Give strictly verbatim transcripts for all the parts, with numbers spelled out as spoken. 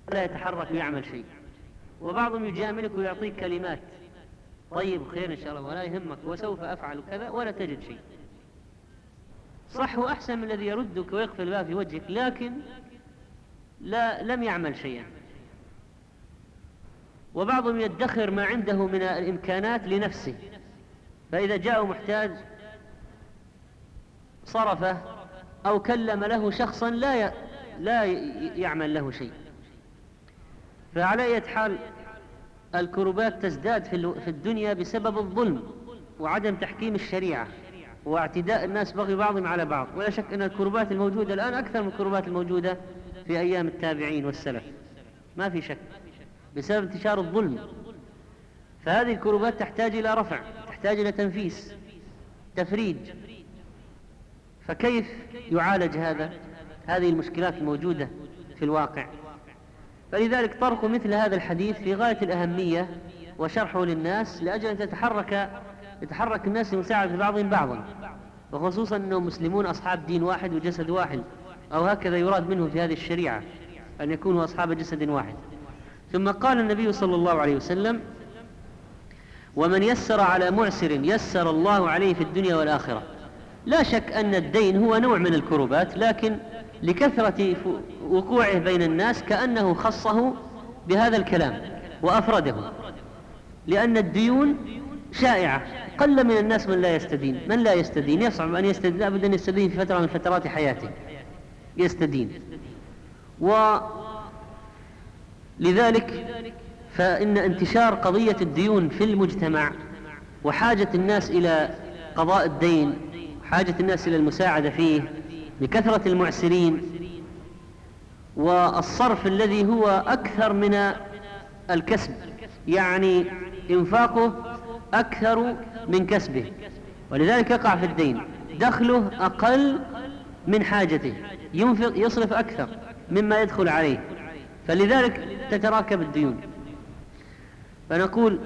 لا يتحرك ويعمل شيء، وبعضهم يجاملك ويعطيك كلمات، طيب خير إن شاء الله ولا يهمك وسوف أفعل كذا، ولا تجد شيء. صح وأحسن من الذي يردك ويقفل الباب في وجهك، لكن لا لم يعمل شيئا. وبعضهم يدخر ما عنده من الإمكانات لنفسه، فإذا جاء محتاج صرفه أو كلم له شخصا لا لا يعمل له شيء. فعلى أي حال الكربات تزداد في الدنيا بسبب الظلم وعدم تحكيم الشريعة واعتداء الناس بغي بعضهم على بعض. ولا شك أن الكربات الموجودة الآن أكثر من الكربات الموجودة في أيام التابعين والسلف، ما في شك، بسبب انتشار الظلم. فهذه الكربات تحتاج إلى رفع، تحتاج إلى تنفيس، تفريج. فكيف يعالج هذا هذه المشكلات الموجودة في الواقع؟ فلذلك طرق مثل هذا الحديث في غاية الأهمية وشرحه للناس، لأجل أن تتحرك يتحرك الناس لمساعدة بعضهم بعضا، وخصوصا أنهم مسلمون أصحاب دين واحد وجسد واحد، أو هكذا يراد منهم في هذه الشريعة أن يكونوا أصحاب جسد واحد. ثم قال النبي صلى الله عليه وسلم: ومن يسر على معسر يسر الله عليه في الدنيا والآخرة. لا شك أن الدين هو نوع من الكربات، لكن لكثرة وقوعه بين الناس كأنه خصه بهذا الكلام وأفرده، لأن الديون شائعة، قل من الناس من لا يستدين. من لا يستدين يصعب أن يستدين، لا بد أن يستدين في فترة من فترات حياته يستدين. ولذلك فإن انتشار قضية الديون في المجتمع وحاجة الناس إلى قضاء الدين، حاجة الناس إلى المساعدة فيه بكثرة المعسرين، والصرف الذي هو أكثر من الكسب، يعني إنفاقه أكثر من كسبه، ولذلك يقع في الدين. دخله أقل من حاجته، ينفق يصرف أكثر مما يدخل عليه، فلذلك تتراكب الديون. فنقول: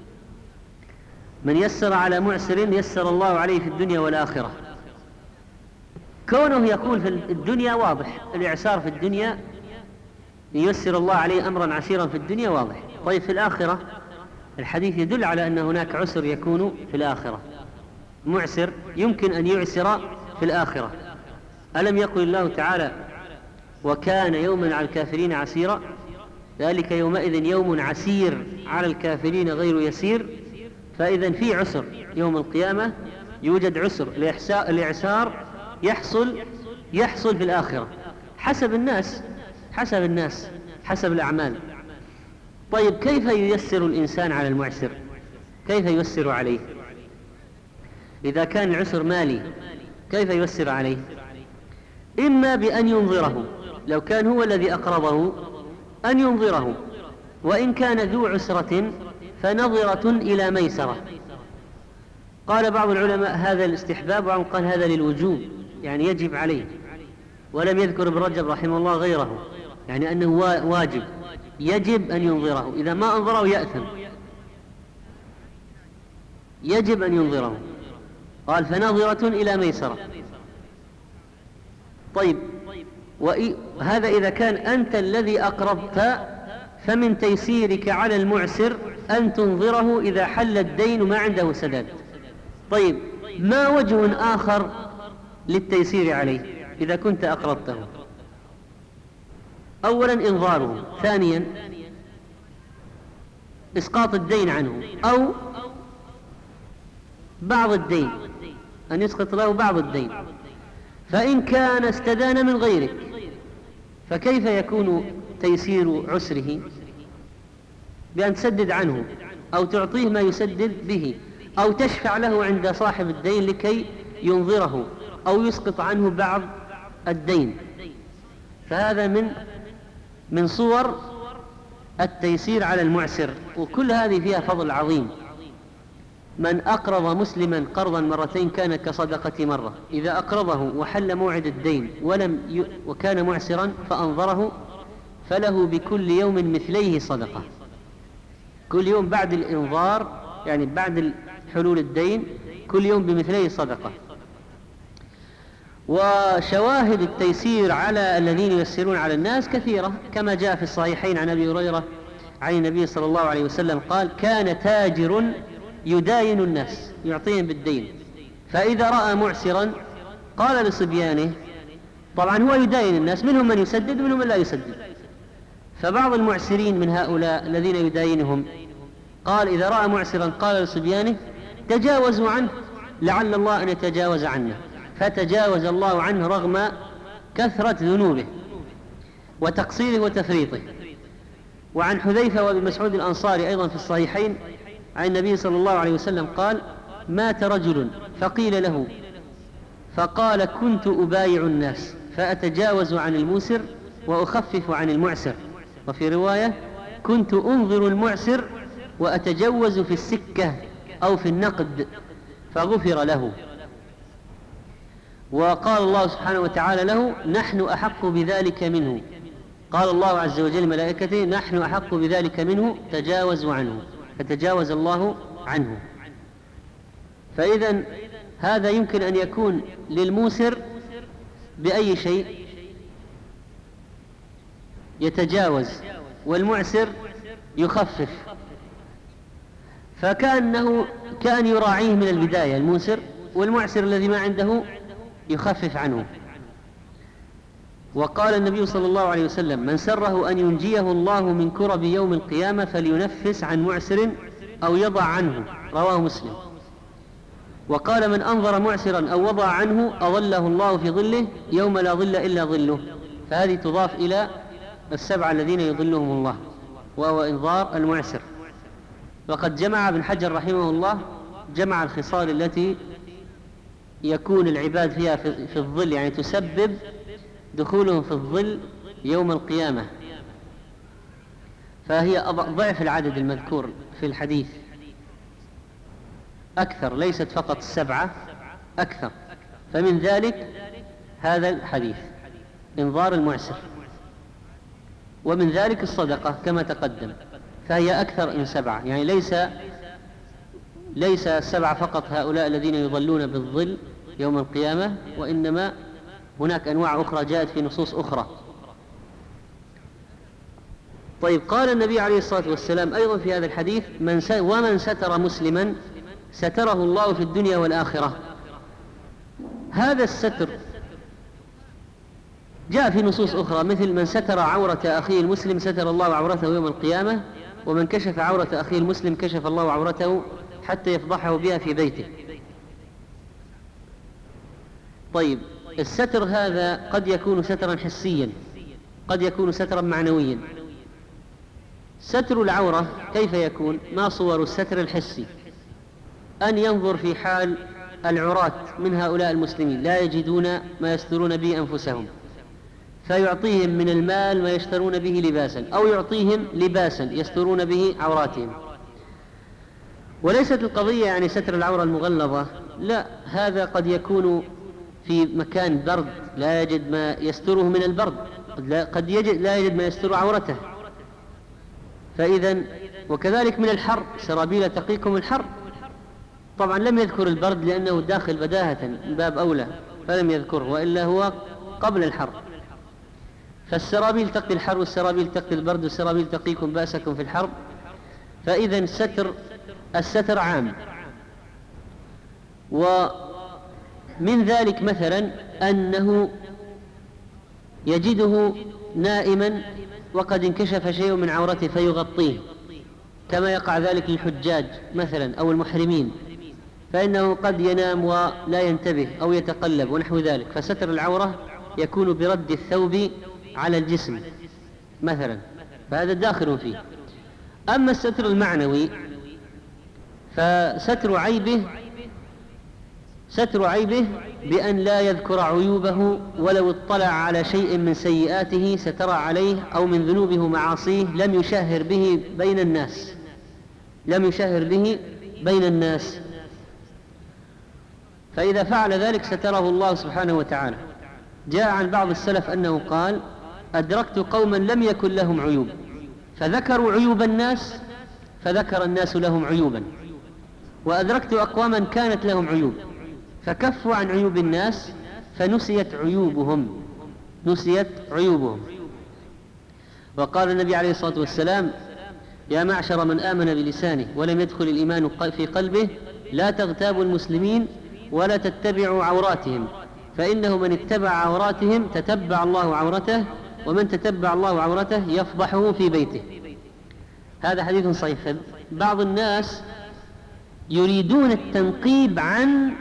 من يسر على معسر يسر الله عليه في الدنيا والآخرة. كونه يقول في الدنيا واضح، الإعسار في الدنيا ييسر الله عليه أمرا عسيرا في الدنيا واضح. طيب في الآخرة الحديث يدل على أن هناك عسر يكون في الآخرة، معسر يمكن أن يعسر في الآخرة. ألم يقل الله تعالى: وكان يوما على الكافرين عسيرا؟ ذلك يومئذ يوم عسير على الكافرين غير يسير. فإذا في عسر يوم القيامة، يوجد عسر، الإعسار يحصل يحصل في الآخرة حسب الناس حسب الناس حسب الأعمال. طيب كيف ييسر الإنسان على المعسر؟ كيف ييسر عليه؟ إذا كان العسر مالي كيف ييسر عليه؟ إما بأن ينظره، لو كان هو الذي أقرضه أن ينظره، وإن كان ذو عسرة فنظرة إلى ميسرة. قال بعض العلماء هذا الاستحباب، وعن قال هذا للوجوب، يعني يجب عليه، ولم يذكر ابن رجب رحمه الله غيره، يعني أنه واجب، يجب أن ينظره، إذا ما أنظره يأثم، يجب أن ينظره. قال فنظرة إلى ميسرة. طيب وهذا إذا كان أنت الذي أقرضت، فمن تيسيرك على المعسر أن تنظره إذا حل الدين وما عنده سداد. طيب ما وجه آخر للتيسير عليه إذا كنت أقرضته؟ أولا إنظاره، ثانيا إسقاط الدين عنه أو بعض الدين، أن يسقط له بعض الدين. فإن كان استدان من غيرك فكيف يكون تيسير عسره؟ بأن تسدد عنه أو تعطيه ما يسدد به، أو تشفع له عند صاحب الدين لكي ينظره أو يسقط عنه بعض الدين. فهذا من من صور التيسير على المعسر، وكل هذه فيها فضل عظيم. من أقرض مسلما قرضا مرتين كان كصدقة مرة. إذا أقرضه وحل موعد الدين ولم ي... وكان معسرا فأنظره فله بكل يوم مثليه صدقة. كل يوم بعد الإنظار، يعني بعد حلول الدين، كل يوم بمثليه صدقة. وشواهد التيسير على الذين ييسرون على الناس كثيرة، كما جاء في الصحيحين عن أبي هريرة عن النبي صلى الله عليه وسلم قال: كان تاجر يداين الناس، يعطيهم بالدين، فإذا رأى معسرا قال لصبيانه، طبعا هو يداين الناس، منهم من يسدد ومنهم من لا يسدد، فبعض المعسرين من هؤلاء الذين يداينهم قال إذا رأى معسرا قال لصبيانه: تجاوزوا عنه لعل الله أن يتجاوز عنه، فتجاوز الله عنه رغم كثرة ذنوبه وتقصيره وتفريطه. وعن حذيفة وابن مسعود الأنصاري أيضا في الصحيحين عن النبي صلى الله عليه وسلم قال: مات رجل فقيل له فقال: كنت أبايع الناس فأتجاوز عن الموسر وأخفف عن المعسر، وفي رواية: كنت أنظر المعسر وأتجوز في السكة أو في النقد فغفر له. وقال الله سبحانه وتعالى له: نحن أحق بذلك منه. قال الله عز وجل ملائكته: نحن أحق بذلك منه تجاوزوا عنه، فتجاوز الله عنه. فإذا هذا يمكن أن يكون للموسر بأي شيء يتجاوز، والمعسر يخفف، فكأنه كأن يراعيه من البداية الموسر، والمعسر الذي ما عنده يخفف عنه. وقال النبي صلى الله عليه وسلم: من سره أن ينجيه الله من كرب يوم القيامة فلينفس عن معسر أو يضع عنه، رواه مسلم. وقال: من أنظر معسرا أو وضع عنه أظله الله في ظله يوم لا ظل إلا ظله. فهذه تضاف إلى السبعة الذين يظلهم الله، وهو إنظار المعسر. وقد جمع ابن حجر رحمه الله جمع الخصال التي يكون العباد فيها في الظل، يعني تسبب دخولهم في الظل يوم القيامة، فهي ضعف العدد المذكور في الحديث، أكثر، ليست فقط السبعة، أكثر. فمن ذلك هذا الحديث إنظار المعسر، ومن ذلك الصدقة كما تقدم، فهي أكثر من سبعة، يعني ليس ليس السبعة فقط هؤلاء الذين يظلون بالظل يوم القيامة، وإنما هناك أنواع أخرى جاءت في نصوص أخرى. طيب، قال النبي عليه الصلاة والسلام أيضا في هذا الحديث: من س... ومن ستر مسلما ستره الله في الدنيا والآخرة. هذا الستر جاء في نصوص أخرى، مثل: من ستر عورة أخيه المسلم ستر الله عورته يوم القيامة، ومن كشف عورة أخيه المسلم كشف الله عورته حتى يفضحه بها في بيته. طيب، الستر هذا قد يكون سترا حسيا، قد يكون سترا معنويا. ستر العورة كيف يكون؟ ما صور الستر الحسي؟ أن ينظر في حال العراة من هؤلاء المسلمين لا يجدون ما يسترون به أنفسهم، فيعطيهم من المال ما يشترون به لباسا، أو يعطيهم لباسا يسترون به عوراتهم. وليست القضية يعني ستر العورة المغلظة، لا، هذا قد يكون في مكان برد لا يجد ما يستره من البرد، قد يجد لا يجد ما يستر عورته، فإذا وكذلك من الحر، سرابيل تقيكم الحر. طبعا لم يذكر البرد لأنه داخل بداهة من باب أولى، فلم يذكره، وإلا هو قبل الحر. فالسرابيل تقي الحر، والسرابيل تقي البرد، والسرابيل تقيكم بأسكم في الحرب. فإذا الستر الستر عام. ومن ذلك مثلا أنه يجده نائما وقد انكشف شيء من عورته فيغطيه، كما يقع ذلك للحجاج مثلا أو المحرمين، فإنه قد ينام ولا ينتبه أو يتقلب ونحو ذلك، فستر العورة يكون برد الثوب على الجسم مثلا، فهذا داخل فيه. أما الستر المعنوي فستر عيبه ستر عيبه بأن لا يذكر عيوبه، ولو اطلع على شيء من سيئاته ستر عليه، أو من ذنوبه ومعاصيه لم يشهر به بين الناس لم يشهر به بين الناس فإذا فعل ذلك ستره الله سبحانه وتعالى. جاء عن بعض السلف أنه قال: أدركت قوما لم يكن لهم عيوب فذكروا عيوب الناس فذكر الناس لهم عيوبا، وأدركت أقواما كانت لهم عيوب فكفوا عن عيوب الناس فنسيت عيوبهم نسيت عيوبهم وقال النبي عليه الصلاة والسلام: يا معشر من آمن بلسانه ولم يدخل الإيمان في قلبه لا تغتابوا المسلمين ولا تتبعوا عوراتهم، فإنه من اتبع عوراتهم تتبع الله عورته، ومن تتبع الله عورته يفضحه في بيته. هذا حديث صحيح. بعض الناس يريدون التنقيب عن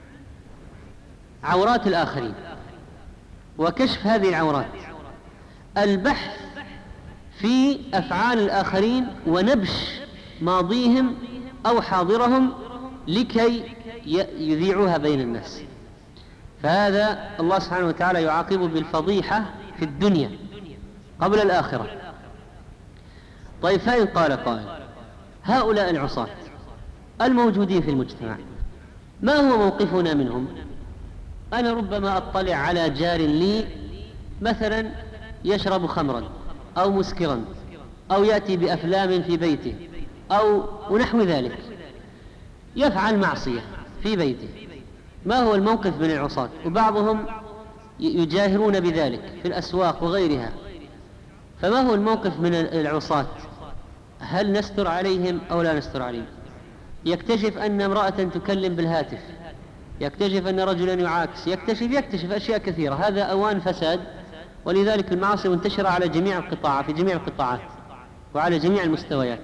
عورات الآخرين وكشف هذه العورات، البحث في أفعال الآخرين ونبش ماضيهم أو حاضرهم لكي يذيعوها بين الناس. فهذا الله سبحانه وتعالى يعاقبه بالفضيحة في الدنيا قبل الآخرة. طيب، فإن قال قائل: هؤلاء العصاة الموجودين في المجتمع ما هو موقفنا منهم؟ أنا ربما أطلع على جار لي مثلا يشرب خمرا أو مسكرا أو يأتي بأفلام في بيته أو ونحو ذلك، يفعل معصية في بيته. ما هو الموقف من العصاة؟ وبعضهم يجاهرون بذلك في الأسواق وغيرها. فما هو الموقف من العصاة؟ هل نستر عليهم أو لا نستر عليهم؟ يكتشف أن امرأة تكلم بالهاتف، يكتشف أن رجلا يعاكس، يكتشف يكتشف أشياء كثيرة. هذا أوان فساد، ولذلك المعاصي منتشرة على جميع القطاع في جميع القطاعات وعلى جميع المستويات.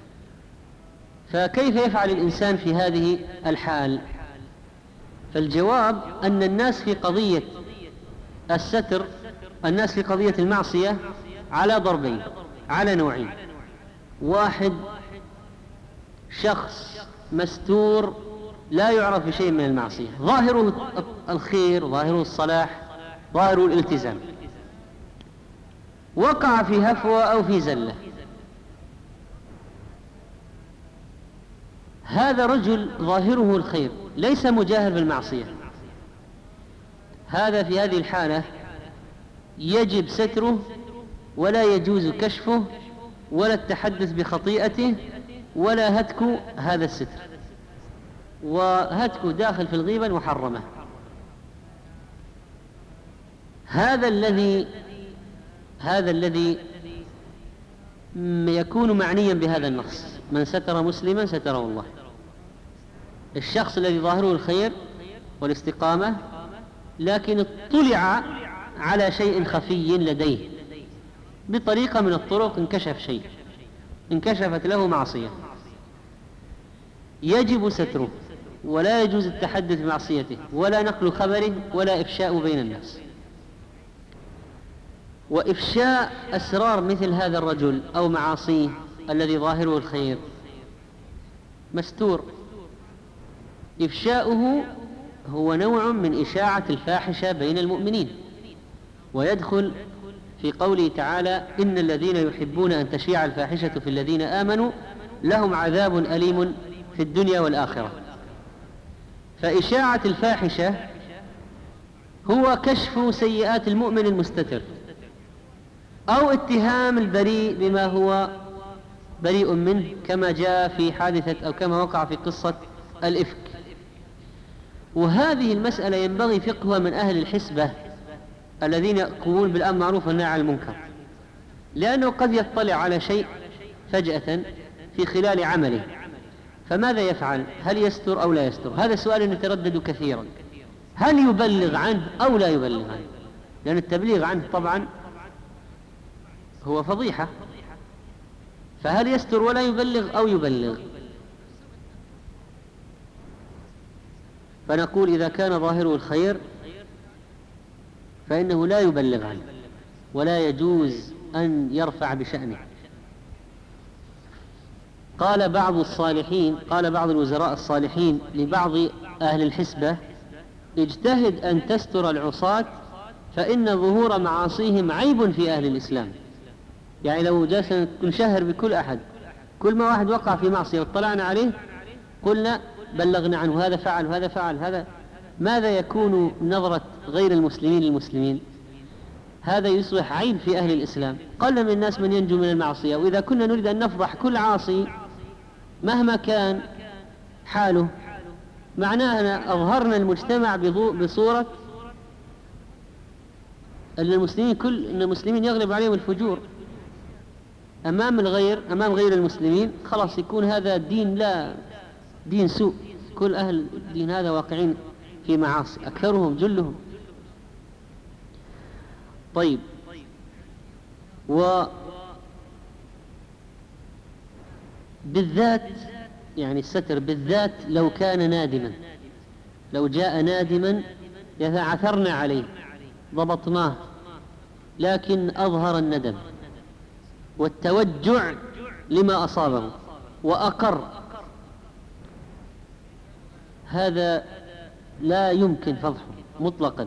فكيف يفعل الإنسان في هذه الحال؟ فالجواب أن الناس في قضية الستر الناس في قضية المعصية على ضربين، على نوعين. واحد، شخص مستور لا يعرف بشيء من المعصية، ظاهره الخير، ظاهره الصلاح، ظاهره الالتزام، وقع في هفوة أو في زلة. هذا رجل ظاهره الخير ليس مجاهر بالمعصية. هذا في هذه الحالة يجب ستره، ولا يجوز كشفه ولا التحدث بخطيئته ولا هتك هذا الستر، وهتكه داخل في الغيبة المحرمة. هذا الذي هذا الذي يكون معنيا بهذا النص: من ستر مسلما ستره الله. الشخص الذي ظاهره الخير والاستقامة لكن اطلع على شيء خفي لديه بطريقة من الطرق، انكشف شيء، انكشفت له معصية، يجب ستره، ولا يجوز التحدث بمعصيته ولا نقل خبره ولا إفشاء بين الناس. وإفشاء أسرار مثل هذا الرجل أو معاصيه الذي ظاهره الخير مستور، إفشاؤه هو نوع من إشاعة الفاحشة بين المؤمنين، ويدخل في قوله تعالى: إن الذين يحبون أن تشيع الفاحشة في الذين آمنوا لهم عذاب أليم في الدنيا والآخرة. فإشاعة الفاحشة هو كشف سيئات المؤمن المستتر، أو اتهام البريء بما هو بريء منه، كما جاء في حادثة أو كما وقع في قصة الإفك. وهذه المسألة ينبغي فقهها من أهل الحسبة الذين يقومون بالأمر بالمعروف والنهي عن المنكر، لأنه قد يطلع على شيء فجأة في خلال عمله، فماذا يفعل؟ هل يستر أو لا يستر؟ هذا سؤال يتردد كثيرا. هل يبلغ عنه أو لا يبلغ عنه؟ لأن التبليغ عنه طبعا هو فضيحة. فهل يستر ولا يبلغ أو يبلغ؟ فنقول إذا كان ظاهره الخير فإنه لا يبلغ عنه ولا يجوز أن يرفع بشأنه. قال بعض الصالحين قال بعض الوزراء الصالحين لبعض أهل الحسبة: اجتهد أن تستر العصاة فإن ظهور معاصيهم عيب في أهل الإسلام. يعني لو جالسنا نشهر بكل أحد، كل ما واحد وقع في معصية واطلعنا عليه قلنا بلغنا عنه هذا فعل وهذا فعل هذا، ماذا يكون نظرة غير المسلمين للمسلمين؟ هذا يصبح عيب في أهل الإسلام. قل من الناس من ينجو من المعصية. وإذا كنا نريد أن نفضح كل عاصي مهما كان حاله، معناه أن أظهرنا المجتمع بصورة أن المسلمين كل أن المسلمين يغلب عليهم الفجور أمام الغير، أمام غير المسلمين، خلاص يكون هذا دين لا دين سوء. كل أهل الدين هذا واقعين في معاصي، أكثرهم جلهم. طيب، وبالذات يعني الستر بالذات لو كان نادما، لو جاء نادما يتعثرنا عليه ضبطناه لكن أظهر الندم والتوجع لما أصابه وأقر، هذا لا يمكن فضحه مطلقا.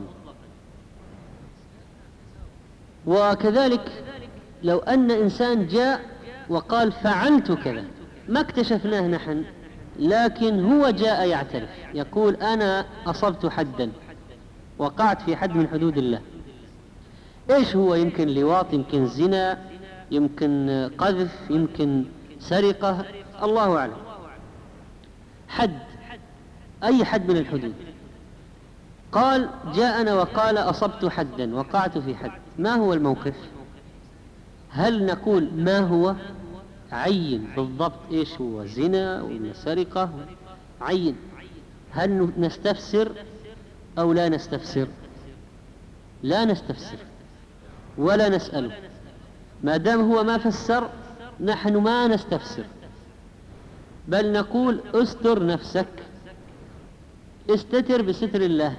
وكذلك لو أن إنسان جاء وقال فعلت كذا، ما اكتشفناه نحن، لكن هو جاء يعترف يقول أنا أصبت حدا، وقعت في حد من حدود الله. إيش هو؟ يمكن لواط، يمكن زنا، يمكن قذف، يمكن سرقة، الله أعلم، حد، أي حد من الحدود. قال جاءنا وقال أصبت حدا، وقعت في حد. ما هو الموقف؟ هل نقول ما هو؟ عين بالضبط إيش هو، زنا ولا سرقة؟ عين. هل نستفسر أو لا نستفسر؟ لا نستفسر ولا نسأله، ما دام هو ما فسر نحن ما نستفسر، بل نقول استر نفسك، استتر بستر الله.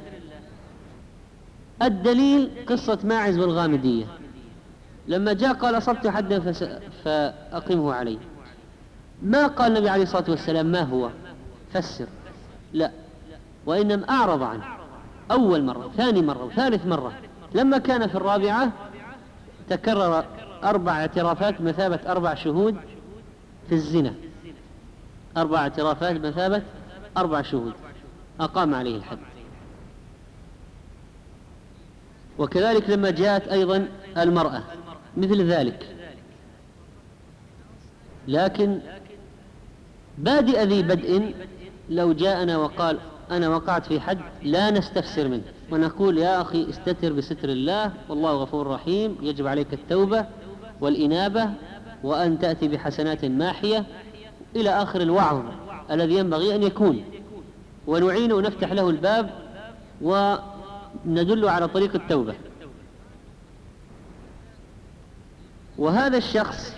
الدليل قصة ماعز والغامدية، لما جاء قال أصبت حدا فأقمه عليه، ما قال النبي عليه الصلاة والسلام ما هو فسر، لا، وإنما أعرض عنه أول مرة، ثاني مرة، وثالث مرة. لما كان في الرابعة تكرر أربع اعترافات بمثابة أربع شهود في الزنا، أربع اعترافات بمثابة أربع شهود، أقام عليه الحد. وكذلك لما جاءت أيضا المرأة مثل ذلك، لكن بادئ ذي بدء لو جاءنا وقال أنا وقعت في حد لا نستفسر منه، ونقول يا أخي استتر بستر الله والله غفور رحيم، يجب عليك التوبة والإنابة وأن تأتي بحسنات ماحية إلى آخر الوعظ الذي ينبغي أن يكون، ونعينه ونفتح له الباب وندل على طريق التوبة. وهذا الشخص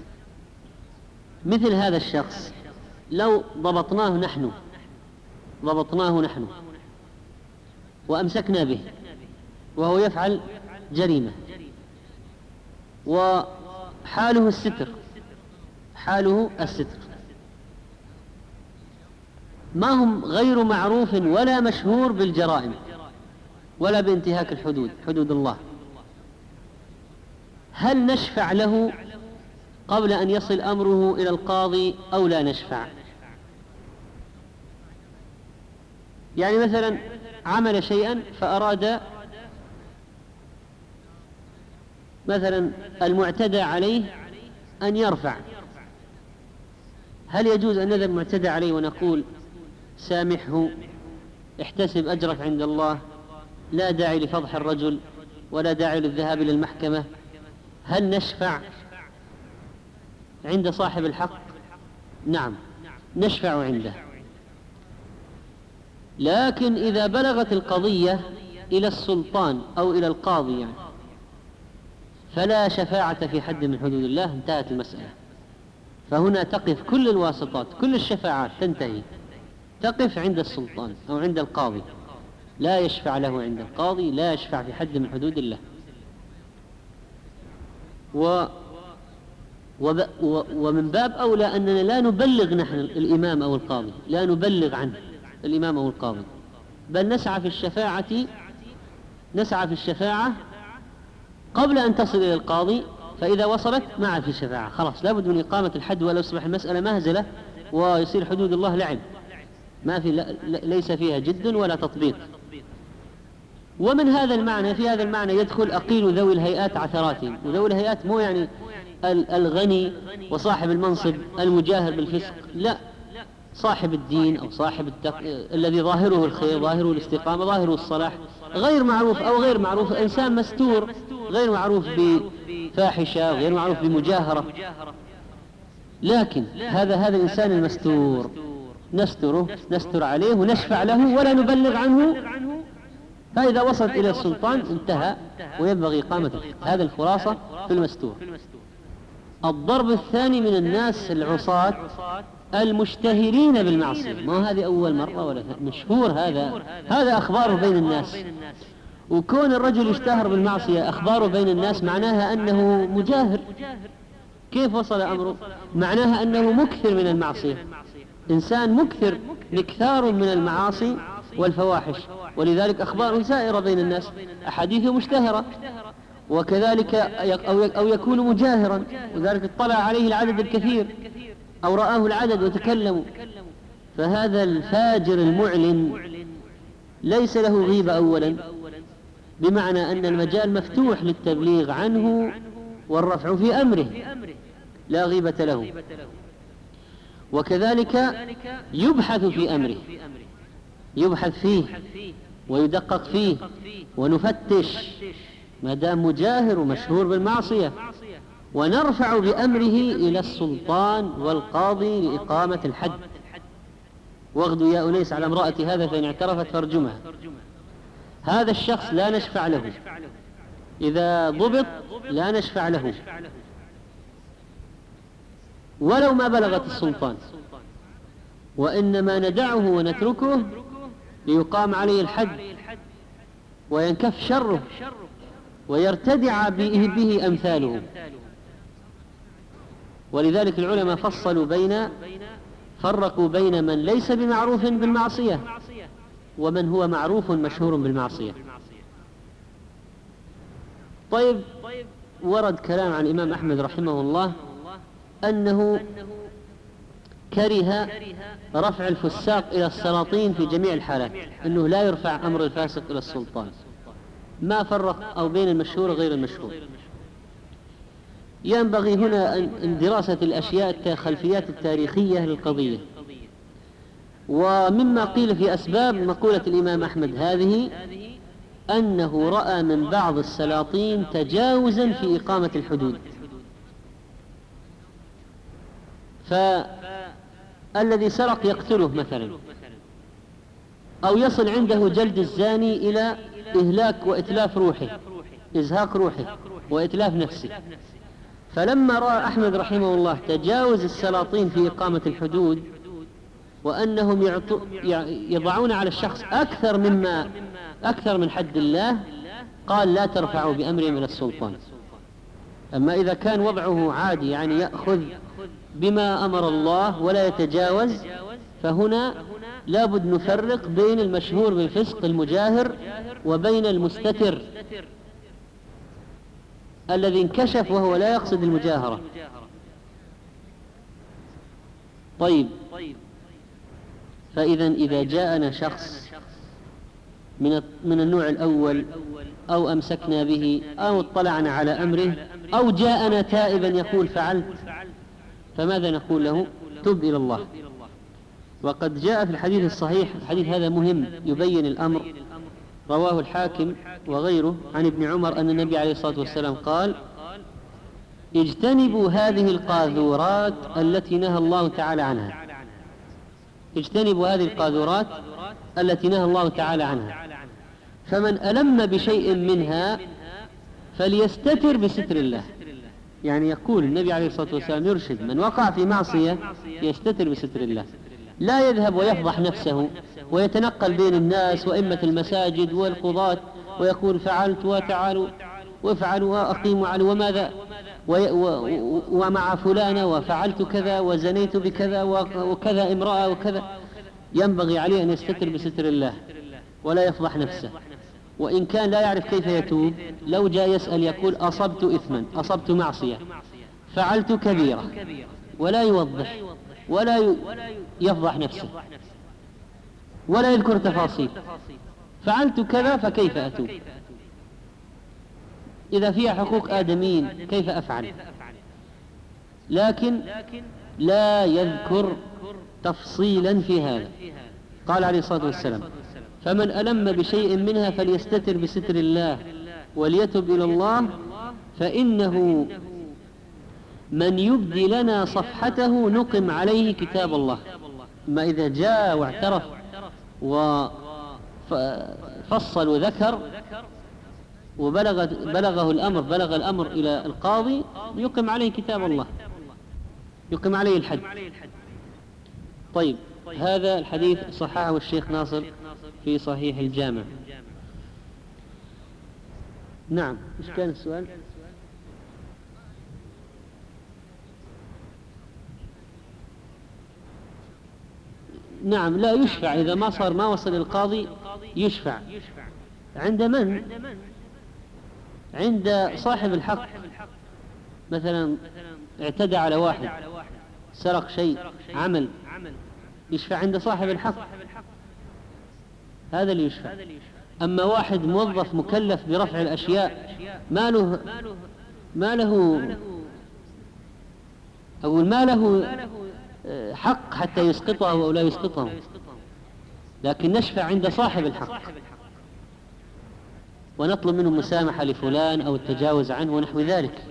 مثل هذا الشخص لو ضبطناه نحن ضبطناه نحن وأمسكنا به وهو يفعل جريمة وحاله الستر، حاله الستر، ما هم غير معروف ولا مشهور بالجرائم ولا بانتهاك الحدود، حدود الله، هل نشفع له قبل أن يصل أمره إلى القاضي أو لا نشفع؟ يعني مثلا عمل شيئا فأراد مثلا المعتدى عليه أن يرفع، هل يجوز أن نذهب المعتدى عليه ونقول سامحه، احتسب أجرك عند الله، لا داعي لفضح الرجل ولا داعي للذهاب إلى المحكمة؟ هل نشفع عند صاحب الحق؟ نعم نشفع عنده، لكن إذا بلغت القضية إلى السلطان أو إلى القاضي يعني فلا شفاعة في حد من حدود الله، انتهت المسألة. فهنا تقف كل الواسطات، كل الشفاعات تنتهي، تقف عند السلطان أو عند القاضي، لا يشفع له عند القاضي، لا يشفع في حد من حدود الله. و وب... و... ومن باب أولى أننا لا نبلغ نحن الإمام أو القاضي، لا نبلغ عنه الإمام أو القاضي، بل نسعى في الشفاعة نسعى في الشفاعة قبل أن تصل إلى القاضي، فإذا وصلت معه في الشفاعة خلاص لابد من إقامة الحد، ولو يصبح المسألة مهزلة ويصير حدود الله لعب، ما في لا... ليس فيها جد ولا تطبيق. ومن هذا المعنى في هذا المعنى يدخل أقيل ذوي الهيئات عثراتهم، وذوي الهيئات مو يعني الغني وصاحب المنصب المجاهر بالفسق، لا، صاحب الدين أو صاحب التق... الذي ظاهره الخير، ظاهره الاستقامة، ظاهره الصلاح، غير معروف أو غير معروف، إنسان مستور غير معروف بفاحشة، غير معروف بمجاهرة، لكن هذا هذا الإنسان المستور نستره نستر عليه ونشفع له ولا نبلغ عنه، فإذا وصلت إلى السلطان انتهى وينبغي إقامة الحد. هذا الخلاصة في المستور. الضرب الثاني من الناس العصاة المشتهرين بالمعصية، ما هذه أول مرة ولا مشهور، هذا هذا أخباره بين الناس. وكون الرجل يشتهر بالمعصية أخباره بين الناس معناها أنه مجاهر. كيف وصل أمره؟ معناها أنه مكثر من المعصية، إنسان مكثر، مكثار من المعاصي والفواحش، ولذلك أخباره سائرة بين الناس، أحاديثه مشتهرة. وكذلك أو يكون مجاهرا، وذلك اطلع عليه العدد الكثير أو رآه العدد وتكلموا. فهذا الفاجر المعلن ليس له غيبة أولا، بمعنى أن المجال مفتوح للتبليغ عنه والرفع في أمره، لا غيبة له. وكذلك يبحث في أمره، يبحث فيه ويدقق فيه ونفتش ما دام مجاهر ومشهور بالمعصية، ونرفع بأمره إلى السلطان والقاضي لإقامة الحد. واغدوا يا أنيس على امرأة هذا فإن اعترفت فارجمها. هذا الشخص لا نشفع له، إذا ضبط لا نشفع له ولو ما بلغت السلطان، وإنما ندعه ونتركه ليقام عليه الحد وينكف شره ويرتدع به, به أمثاله. ولذلك العلماء فصلوا بين فرقوا بين من ليس بمعروف بالمعصية ومن هو معروف مشهور بالمعصية. طيب، ورد كلام عن الإمام أحمد رحمه الله أنه كره رفع الفساق إلى السلاطين في جميع الحالات، أنه لا يرفع أمر الفاسق إلى السلطان، ما فرق أو بين المشهور وغير المشهور. ينبغي هنا أن دراسة الأشياء الخلفيات التاريخية للقضية. ومما قيل في أسباب مقولة الإمام أحمد هذه أنه رأى من بعض السلاطين تجاوزا في إقامة الحدود، فالذي سرق يقتله مثلا، أو يصل عنده جلد الزاني إلى إهلاك وإتلاف روحه، إزهاق روحه وإتلاف نفسه. فلما رأى أحمد رحمه الله تجاوز السلاطين في إقامة الحدود، وأنهم يضعون على الشخص أكثر مما أكثر من حد الله، قال لا ترفعوا بأمرهم إلى السلطان. أما إذا كان وضعه عادي، يعني يأخذ بما أمر الله ولا يتجاوز، فهنا لابد نفرق بين المشهور بالفسق المجاهر وبين المستتر الذي انكشف وهو لا يقصد المجاهرة. طيب، فإذا إذا جاءنا شخص من من النوع الأول، أو أمسكنا به، أو اطلعنا على أمره، أو جاءنا تائبا يقول فعلت، فماذا نقول له؟ تب إلى الله. وقد جاء في الحديث الصحيح، الحديث هذا مهم يبين الأمر، رواه الحاكم وغيره عن ابن عمر أن النبي عليه الصلاة والسلام قال: اجتنبوا هذه القاذورات التي نهى الله تعالى عنها. اجتنبوا هذه القاذورات التي نهى الله تعالى عنها، فمن ألم بشيء منها فليستتر بستر الله. يعني يقول النبي عليه الصلاة والسلام يرشد من وقع في معصية يستتر بستر الله، لا يذهب ويفضح نفسه ويتنقل بين الناس وإمة المساجد والقضاة ويقول فعلت وتعالوا وافعلوا وأقيموا على وماذا ومع فلانة وفعلت كذا وزنيت بكذا وكذا امرأة وكذا. ينبغي عليه أن يستتر بستر الله ولا يفضح نفسه. وإن كان لا يعرف كيف يتوب، لو جاء يسأل يقول أصبت إثما، أصبت معصية، فعلت كبيرة، ولا يوضح ولا يفضح نفسه ولا يذكر تفاصيل، فعلت كذا فكيف أتوب؟ إذا فيها حقوق آدمين كيف أفعل؟ لكن لا يذكر تفصيلا في هذا. قال عليه الصلاة والسلام: فمن ألم بشيء منها فليستتر بستر الله وليتب إلى الله، فإنه من يبدي لنا صفحته نقم عليه كتاب الله. ما إذا جاء واعترف وفصل وذكر وبلغ بلغه الأمر بلغ الأمر إلى القاضي يقم عليه كتاب الله، يقم عليه الحد. طيب، هذا الحديث صححه الشيخ ناصر في صحيح الجامع. نعم، إيش كان السؤال؟ نعم، لا يشفع إذا ما صار ما وصل القاضي يشفع. عند من؟ عند صاحب الحق، مثلا اعتدى على واحد، سرق شيء، عمل، يشفع عند صاحب الحق، هذا اللي يشفع. أما واحد موظف مكلف برفع الأشياء ما له ما له أو ما له حق حتى يسقطه أو لا يسقطه، لكن نشفع عند صاحب الحق ونطلب منه مسامحة لفلان أو التجاوز عنه ونحو ذلك.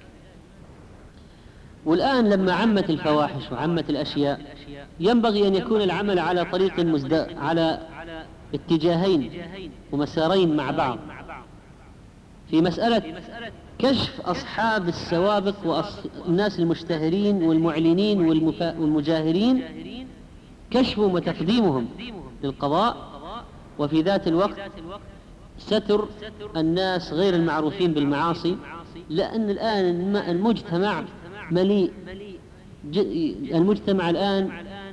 والآن لما عمت الفواحش وعمت الأشياء ينبغي أن يكون العمل على طريق مزد... على اتجاهين ومسارين مع بعض في مسألة كشف أصحاب السوابق والناس المشتهرين والمعلنين والمفا... والمجاهرين، كشفهم وتقديمهم للقضاء، وفي ذات الوقت ستر الناس غير المعروفين بالمعاصي، لأن الآن المجتمع مليء، المجتمع الآن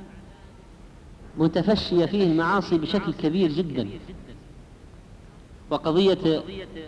متفشية فيه المعاصي بشكل كبير جدا. وقضية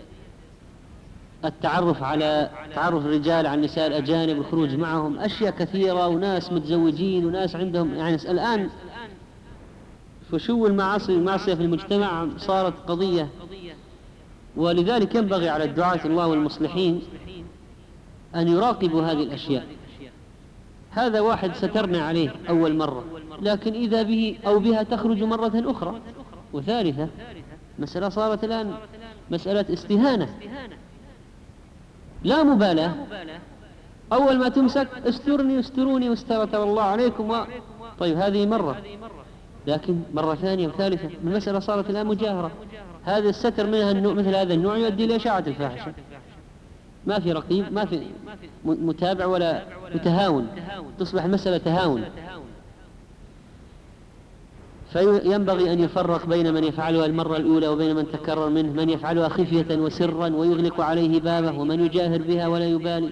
التعرف على تعرف الرجال على النساء الأجانب والخروج معهم أشياء كثيرة، وناس متزوجين وناس عندهم، يعني الآن فشو المعاصي المعصية في المجتمع صارت قضية. ولذلك ينبغي على الدعاة الله والمصلحين أن يراقبوا هذه الأشياء. هذا واحد سترنا عليه أول مرة، لكن إذا به أو بها تخرج مرة أخرى وثالثة. مسألة صارت الآن مسألة استهانة، لا مبالاة. أول ما تمسك استرني استروني واسترت الله عليكم و... طيب هذه مرة، لكن مرة ثانية وثالثة المسألة صارت الآن مجاهرة. هذا الستر منها النوع مثل هذا النوع يؤدي لإشاعة الفاحشة، ما في رقيب، ما في متابع ولا متهاون، تصبح المسألة تهاون. فينبغي أن يفرق بين من يفعلها المرة الأولى وبين من تكرر منه، من يفعلها خفية وسرا ويغلق عليه بابه، ومن يجاهر بها ولا يبالي.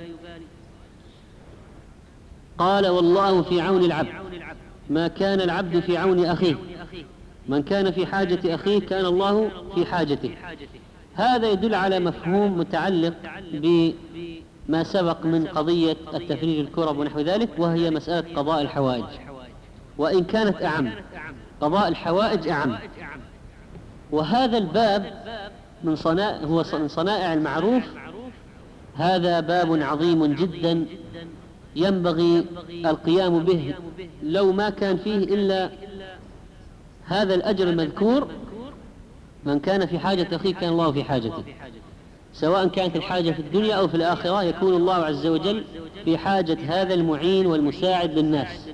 قال: والله في عون العبد ما كان العبد في عون أخيه، من كان في حاجة أخيه كان الله في حاجته. هذا يدل على مفهوم متعلق بما سبق من قضية التفريج الكرب ونحو ذلك، وهي مسألة قضاء الحوائج، وإن كانت أعم، قضاء الحوائج أعم. وهذا الباب من صنائع هو من صنائع المعروف، هذا باب عظيم جدا ينبغي القيام به. لو ما كان فيه إلا هذا الأجر المذكور، من كان في حاجة أخيه كان الله في حاجته، سواء كانت الحاجة في الدنيا أو في الآخرة، يكون الله عز وجل في حاجة هذا المعين والمساعد للناس.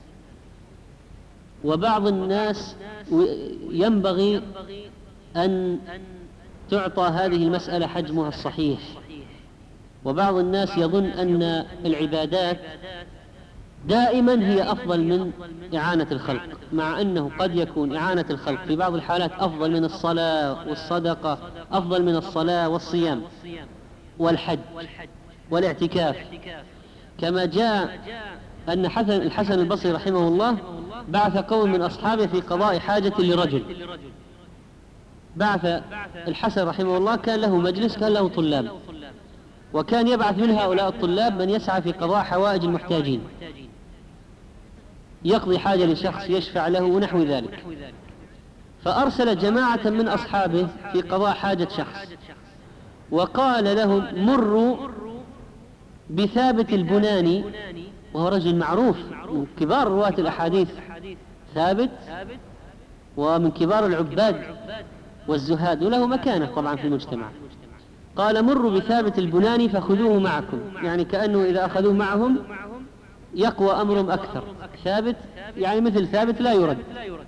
وبعض الناس ينبغي أن تعطى هذه المسألة حجمها الصحيح، وبعض الناس يظن أن العبادات دائما هي أفضل من إعانة الخلق، مع أنه قد يكون إعانة الخلق في بعض الحالات أفضل من الصلاة والصدقة، أفضل من الصلاة والصيام والحج والاعتكاف. كما جاء أن حسن الحسن البصري رحمه الله بعث قوم من أصحابه في قضاء حاجة لرجل. بعث الحسن رحمه الله، كان له مجلس، كان له طلاب، وكان يبعث من هؤلاء الطلاب من يسعى في قضاء حوائج المحتاجين، يقضي حاجة لشخص، يشفع له ونحو ذلك. فأرسل جماعة من أصحابه في قضاء حاجة شخص، وقال لهم: مروا بثابت البناني، وهو رجل معروف من كبار رواة الأحاديث. ثابت ومن كبار العباد والزهاد، وله مكانة طبعا في المجتمع. قال مروا بثابت البناني فخذوه معكم، يعني كأنه إذا أخذوه معهم يقوى أمرهم أكثر. ثابت يعني مثل ثابت لا يرد.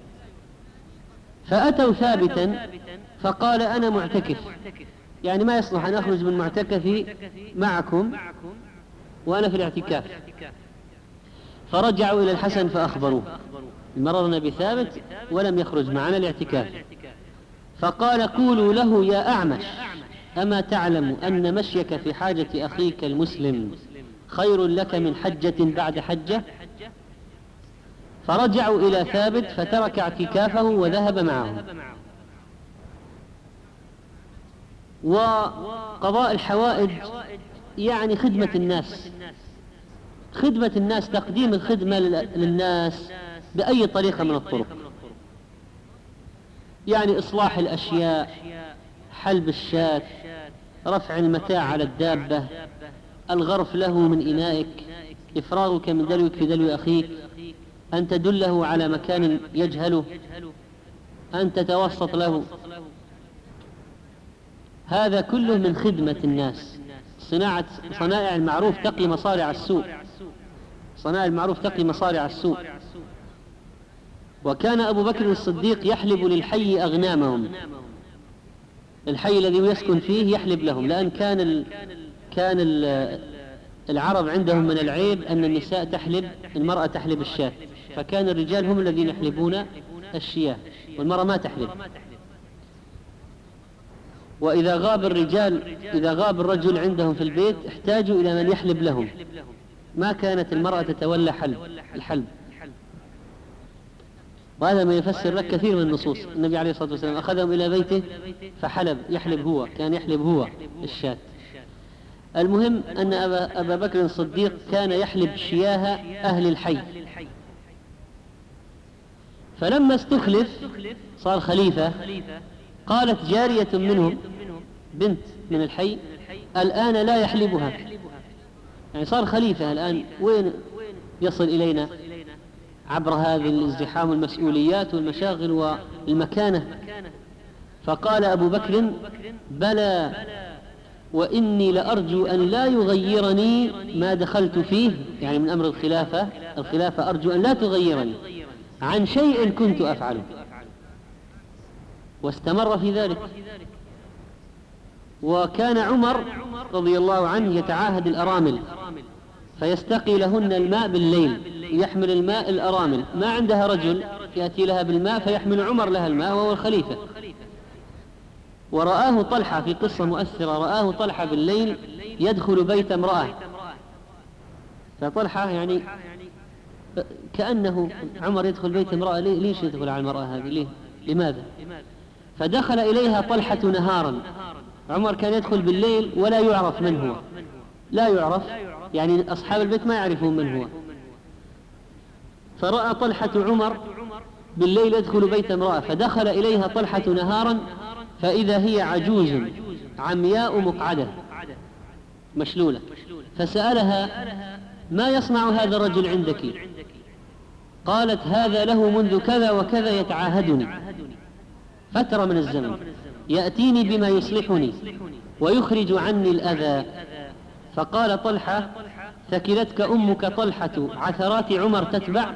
فأتوا ثابتا فقال أنا معتكف، يعني ما يصلح أن أخرج من معتكفي معكم وأنا في الاعتكاف. فرجعوا إلى الحسن فأخبروه مررنا بثابت ولم يخرج معنا الاعتكاف. فقال قولوا له يا أعمش أما تعلم أن مشيك في حاجة أخيك المسلم خير لك من حجة بعد حجة؟ فرجعوا إلى ثابت فترك اعتكافه وذهب معهم. وقضاء الحوائج يعني خدمة الناس، خدمة الناس، تقديم الخدمة للناس بأي طريقة من الطرق، يعني إصلاح الأشياء، حلب الشاة، رفع المتاع على الدابة، الغرف له من إنائك، إفراغك من دلوك في دلو أخيك، أن تدله على مكان يجهله، أن تتوسط له، هذا كله من خدمة الناس. صناعة صنائع المعروف تقي مصارع السوء، صنائع المعروف تقي مصارع السوء. وكان أبو بكر الصديق يحلب للحي أغنامهم، الحي الذي يسكن فيه يحلب لهم، لأن كان ال... كان ال... العرب عندهم من العيب أن النساء تحلب، المرأة تحلب الشاة، فكان الرجال هم الذين يحلبون الشياه والمرأة ما تحلب. وإذا غاب الرجال إذا غاب الرجل عندهم في البيت احتاجوا إلى من يحلب لهم، ما كانت المرأة تتولى حلب الحلب. وهذا ما يفسر لك كثير من النصوص. النبي عليه الصلاة والسلام أخذهم إلى بيته فحلب، يحلب هو، كان يحلب هو الشاة. المهم أن أبا, أبا بكر الصديق كان يحلب شياه أهل الحي. فلما استخلف صار خليفة، قالت جارية منهم بنت من الحي الآن لا يحلبها، يعني صار خليفة الآن، وين يصل إلينا عبر هذه الازدحام والمسؤوليات والمشاغل والمكانة. فقال أبو بكر بلى وإني لأرجو أن لا يغيرني ما دخلت فيه، يعني من أمر الخلافة الخلافة أرجو أن لا تغيرني عن شيء كنت أفعله. واستمر في ذلك. وكان عمر رضي الله عنه يتعاهد الأرامل فيستقي لهن الماء بالليل، يحمل الماء الأرامل، ما عندها رجل يأتي لها بالماء فيحمل عمر لها الماء وهو الخليفة. ورآه طلحة في قصة مؤثرة، رآه طلحة بالليل يدخل بيت امرأة، فطلحة يعني كأنه عمر يدخل بيت امرأة، ليش يدخل على المرأة هذه؟ ليه؟ لماذا؟ فدخل إليها طلحة نهارا. عمر كان يدخل بالليل ولا يعرف من هو، لا يعرف، يعني أصحاب البيت ما يعرفون من هو. فرأى طلحة عمر بالليل يدخل بيت امرأة، فدخل إليها طلحة نهارا فإذا هي عجوز عمياء مقعدة مشلولة، فسألها ما يصنع هذا الرجل عندك؟ قالت هذا له منذ كذا وكذا يتعاهدني فترة من الزمن، يأتيني بما يصلحني ويخرج عني الأذى. فقال طلحة ثكلتك أمك طلحة عثرات عمر تتبع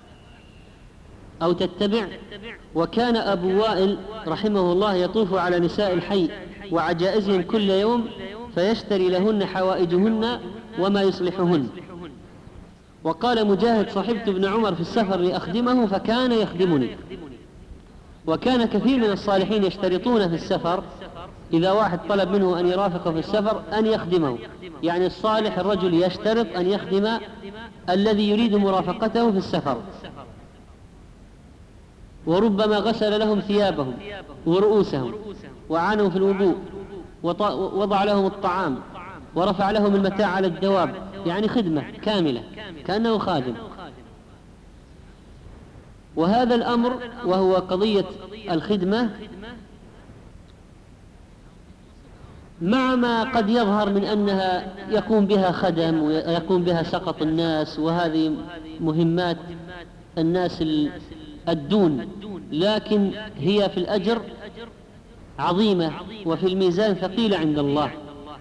أو تتبع. وكان أبو وائل رحمه الله يطوف على نساء الحي وعجائزهم كل يوم فيشتري لهن حوائجهن وما يصلحهن. وقال مجاهد صحبت ابن عمر في السفر لأخدمه فكان يخدمني. وكان كثير من الصالحين يشترطون في السفر إذا واحد طلب منه أن يرافقه في السفر أن يخدمه، يعني الصالح الرجل يشترط أن يخدم الذي يريد مرافقته في السفر. وربما غسل لهم ثيابهم ورؤوسهم وعانوا في الوضوء ووضع لهم الطعام ورفع لهم المتاع على الدواب، يعني خدمة كاملة كأنه خادم. وهذا الأمر وهو قضية الخدمة مع ما قد يظهر من أنها يقوم بها خدم ويقوم بها سقط الناس، وهذه مهمات الناس الدون، لكن هي في الأجر عظيمة وفي الميزان ثقيلة عند الله.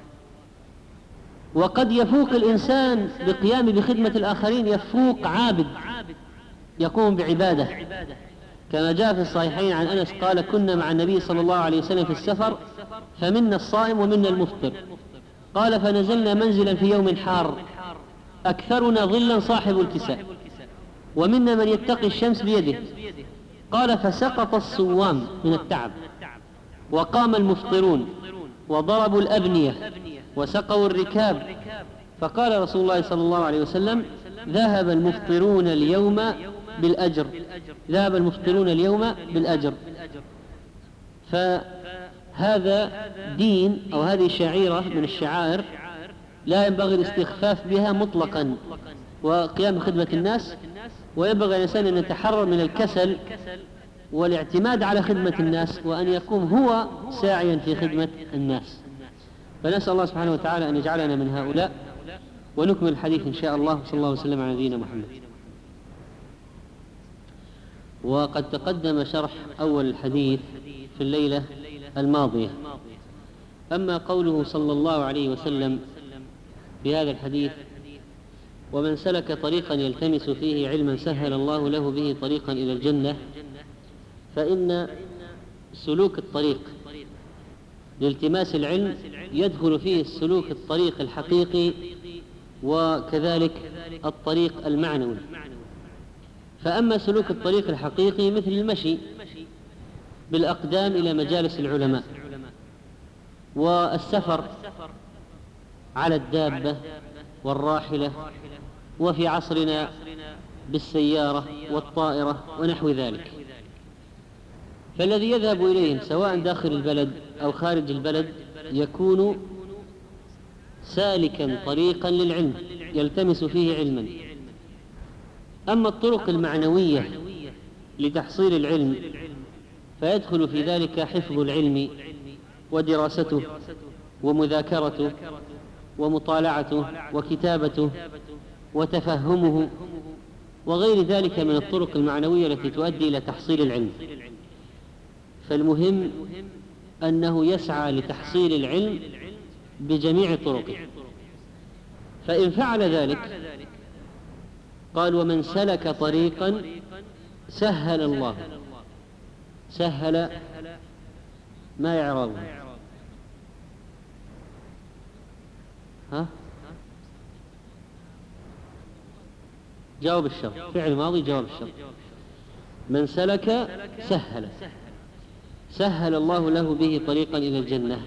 وقد يفوق الإنسان بقيام بخدمة الآخرين، يفوق عابد يقوم بعبادة، كما جاء في الصحيحين عن أنس قال: كنا مع النبي صلى الله عليه وسلم في السفر فمنا الصائم ومنا المفطر، قال: فنزلنا منزلا في يوم حار أكثرنا ظلا صاحب الكساء، ومنا من يتقي الشمس بيده، قال: فسقط الصوام من التعب، وقام المفطرون وضربوا الأبنية وسقوا الركاب، فقال رسول الله صلى الله عليه وسلم: ذهب المفطرون اليوم بالأجر، ذهب المفطرون اليوم بالأجر. فهذا دين أو هذه شعيرة من الشعائر لا ينبغي الاستخفاف بها مطلقا وقيام خدمة الناس، وينبغي الإنسان أن يتحرر من الكسل والاعتماد على خدمة الناس، وأن يقوم هو ساعيا في خدمة الناس. فنسأل الله سبحانه وتعالى أن يجعلنا من هؤلاء. ونكمل الحديث إن شاء الله، صلى الله وسلم على نبينا محمد. وقد تقدم شرح أول الحديث في الليلة الماضية. أما قوله صلى الله عليه وسلم في هذا الحديث: ومن سلك طريقا يلتمس فيه علما سهل الله له به طريقا إلى الجنة، فإن سلوك الطريق لالتماس العلم يدخل فيه السلوك الطريق الحقيقي وكذلك الطريق المعنوي. فأما سلوك الطريق الحقيقي مثل المشي بالأقدام إلى مجالس العلماء، والسفر على الدابة والراحلة، وفي عصرنا بالسيارة والطائرة ونحو ذلك. فالذي يذهب إليهم سواء داخل البلد أو خارج البلد يكون سالكا طريقا للعلم يلتمس فيه علما. أما الطرق المعنوية لتحصيل العلم فيدخل في ذلك حفظ العلم ودراسته ومذاكرته ومطالعته وكتابته وتفهمه وغير ذلك من الطرق المعنوية التي تؤدي إلى تحصيل العلم. فالمهم أنه يسعى لتحصيل العلم بجميع طرقه. فإن فعل ذلك قال: ومن سلك طريقا سهل الله. سهل ما يعرضه؟ ها؟ جاوب الشرط، فعل ماضي جواب الشرط. من سلك سهل، سهل الله له به طريقا إلى الجنة.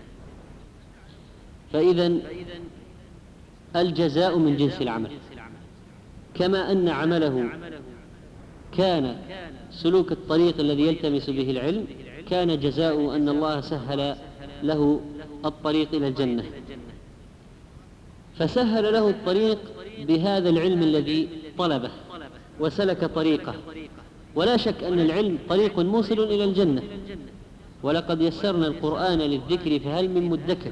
فإذا الجزاء من جنس العمل، كما أن عمله كان سلوك الطريق الذي يلتمس به العلم، كان جزاؤه أن الله سهل له الطريق إلى الجنة. فسهل له الطريق بهذا العلم الذي طلبه وسلك طريقه. ولا شك أن العلم طريق موصل إلى الجنة. ولقد يسرنا القرآن للذكر فهل من مدكر.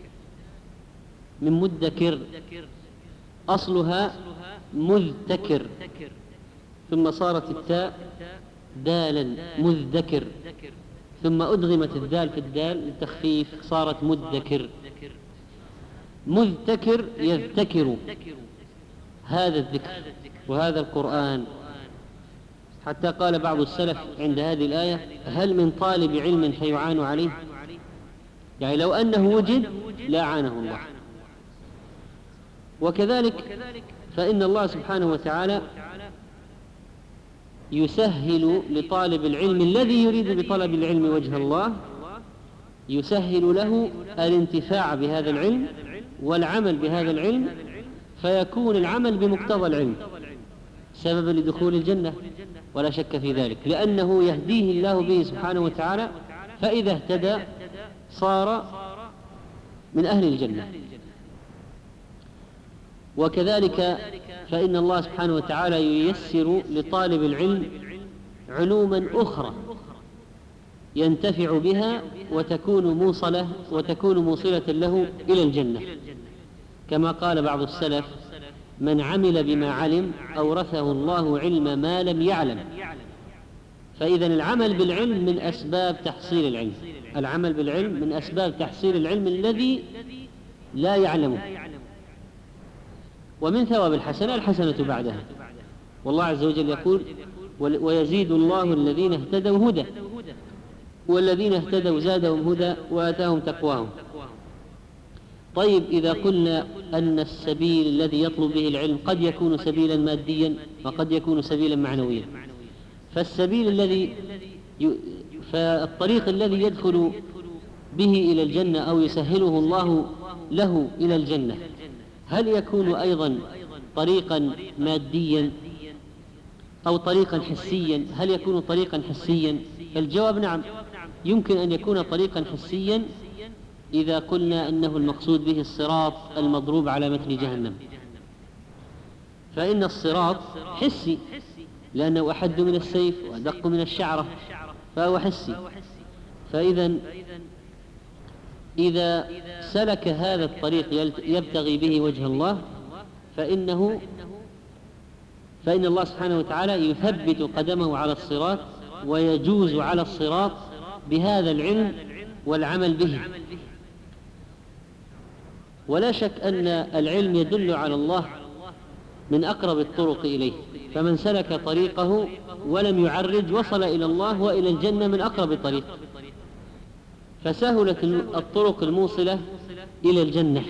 من مدكر أصلها مذتكر، ثم صارت التاء دالا مذكر، ثم أدغمت الدال في الدال للتخفيف صارت مدكر. مذتكر يذتكر هذا الذكر وهذا القرآن. حتى قال بعض السلف عند هذه الآية: هل من طالب علم فيعان عليه؟ يعني لو أنه وجد لا عانه الله. وكذلك فإن الله سبحانه وتعالى يسهل لطالب العلم الذي يريد بطلب العلم وجه الله، يسهل له الانتفاع بهذا العلم والعمل بهذا العلم، فيكون العمل بمقتضى العلم سببا لدخول الجنة ولا شك في ذلك، لأنه يهديه الله به سبحانه وتعالى، فإذا اهتدى صار من أهل الجنة. وكذلك فإن الله سبحانه وتعالى ييسر لطالب العلم علوما أخرى ينتفع بها وتكون موصلة وتكون موصلة له إلى الجنة، كما قال بعض السلف: من عمل بما علم أورثه الله علم ما لم يعلم. فإذا العمل بالعلم من أسباب تحصيل العلم، العمل بالعلم من أسباب تحصيل العلم الذي لا يعلمه. ومن ثواب الحسنة الحسنة بعدها، والله عز وجل يقول: ويزيد الله الذين اهتدوا هدى والذين اهتدوا زادهم هدى وآتاهم تقواهم. طيب، إذا قلنا أن السبيل الذي يطلب به العلم قد يكون سبيلا ماديا وقد يكون سبيلا معنويا، فالسبيل الذي ي... فالطريق الذي يدخل به إلى الجنة أو يسهله الله له إلى الجنة هل يكون أيضا طريقا ماديا أو طريقا حسيا؟ هل يكون طريقا حسيا؟ الجواب نعم، يمكن أن يكون طريقا حسيا إذا قلنا أنه المقصود به الصراط المضروب على متن جهنم، فإن الصراط حسي لأنه أحد من السيف وأدق من الشعرة، فهو حسي. فإذا إذا سلك هذا الطريق يبتغي به وجه الله فإنه فإن الله سبحانه وتعالى يثبت قدمه على الصراط ويجوز على الصراط بهذا العلم والعمل به. ولا شك أن العلم يدل على الله من أقرب الطرق إليه، فمن سلك طريقه ولم يعرج وصل إلى الله وإلى الجنة من أقرب طريق، فسهلت الطرق الموصلة إلى الجنة.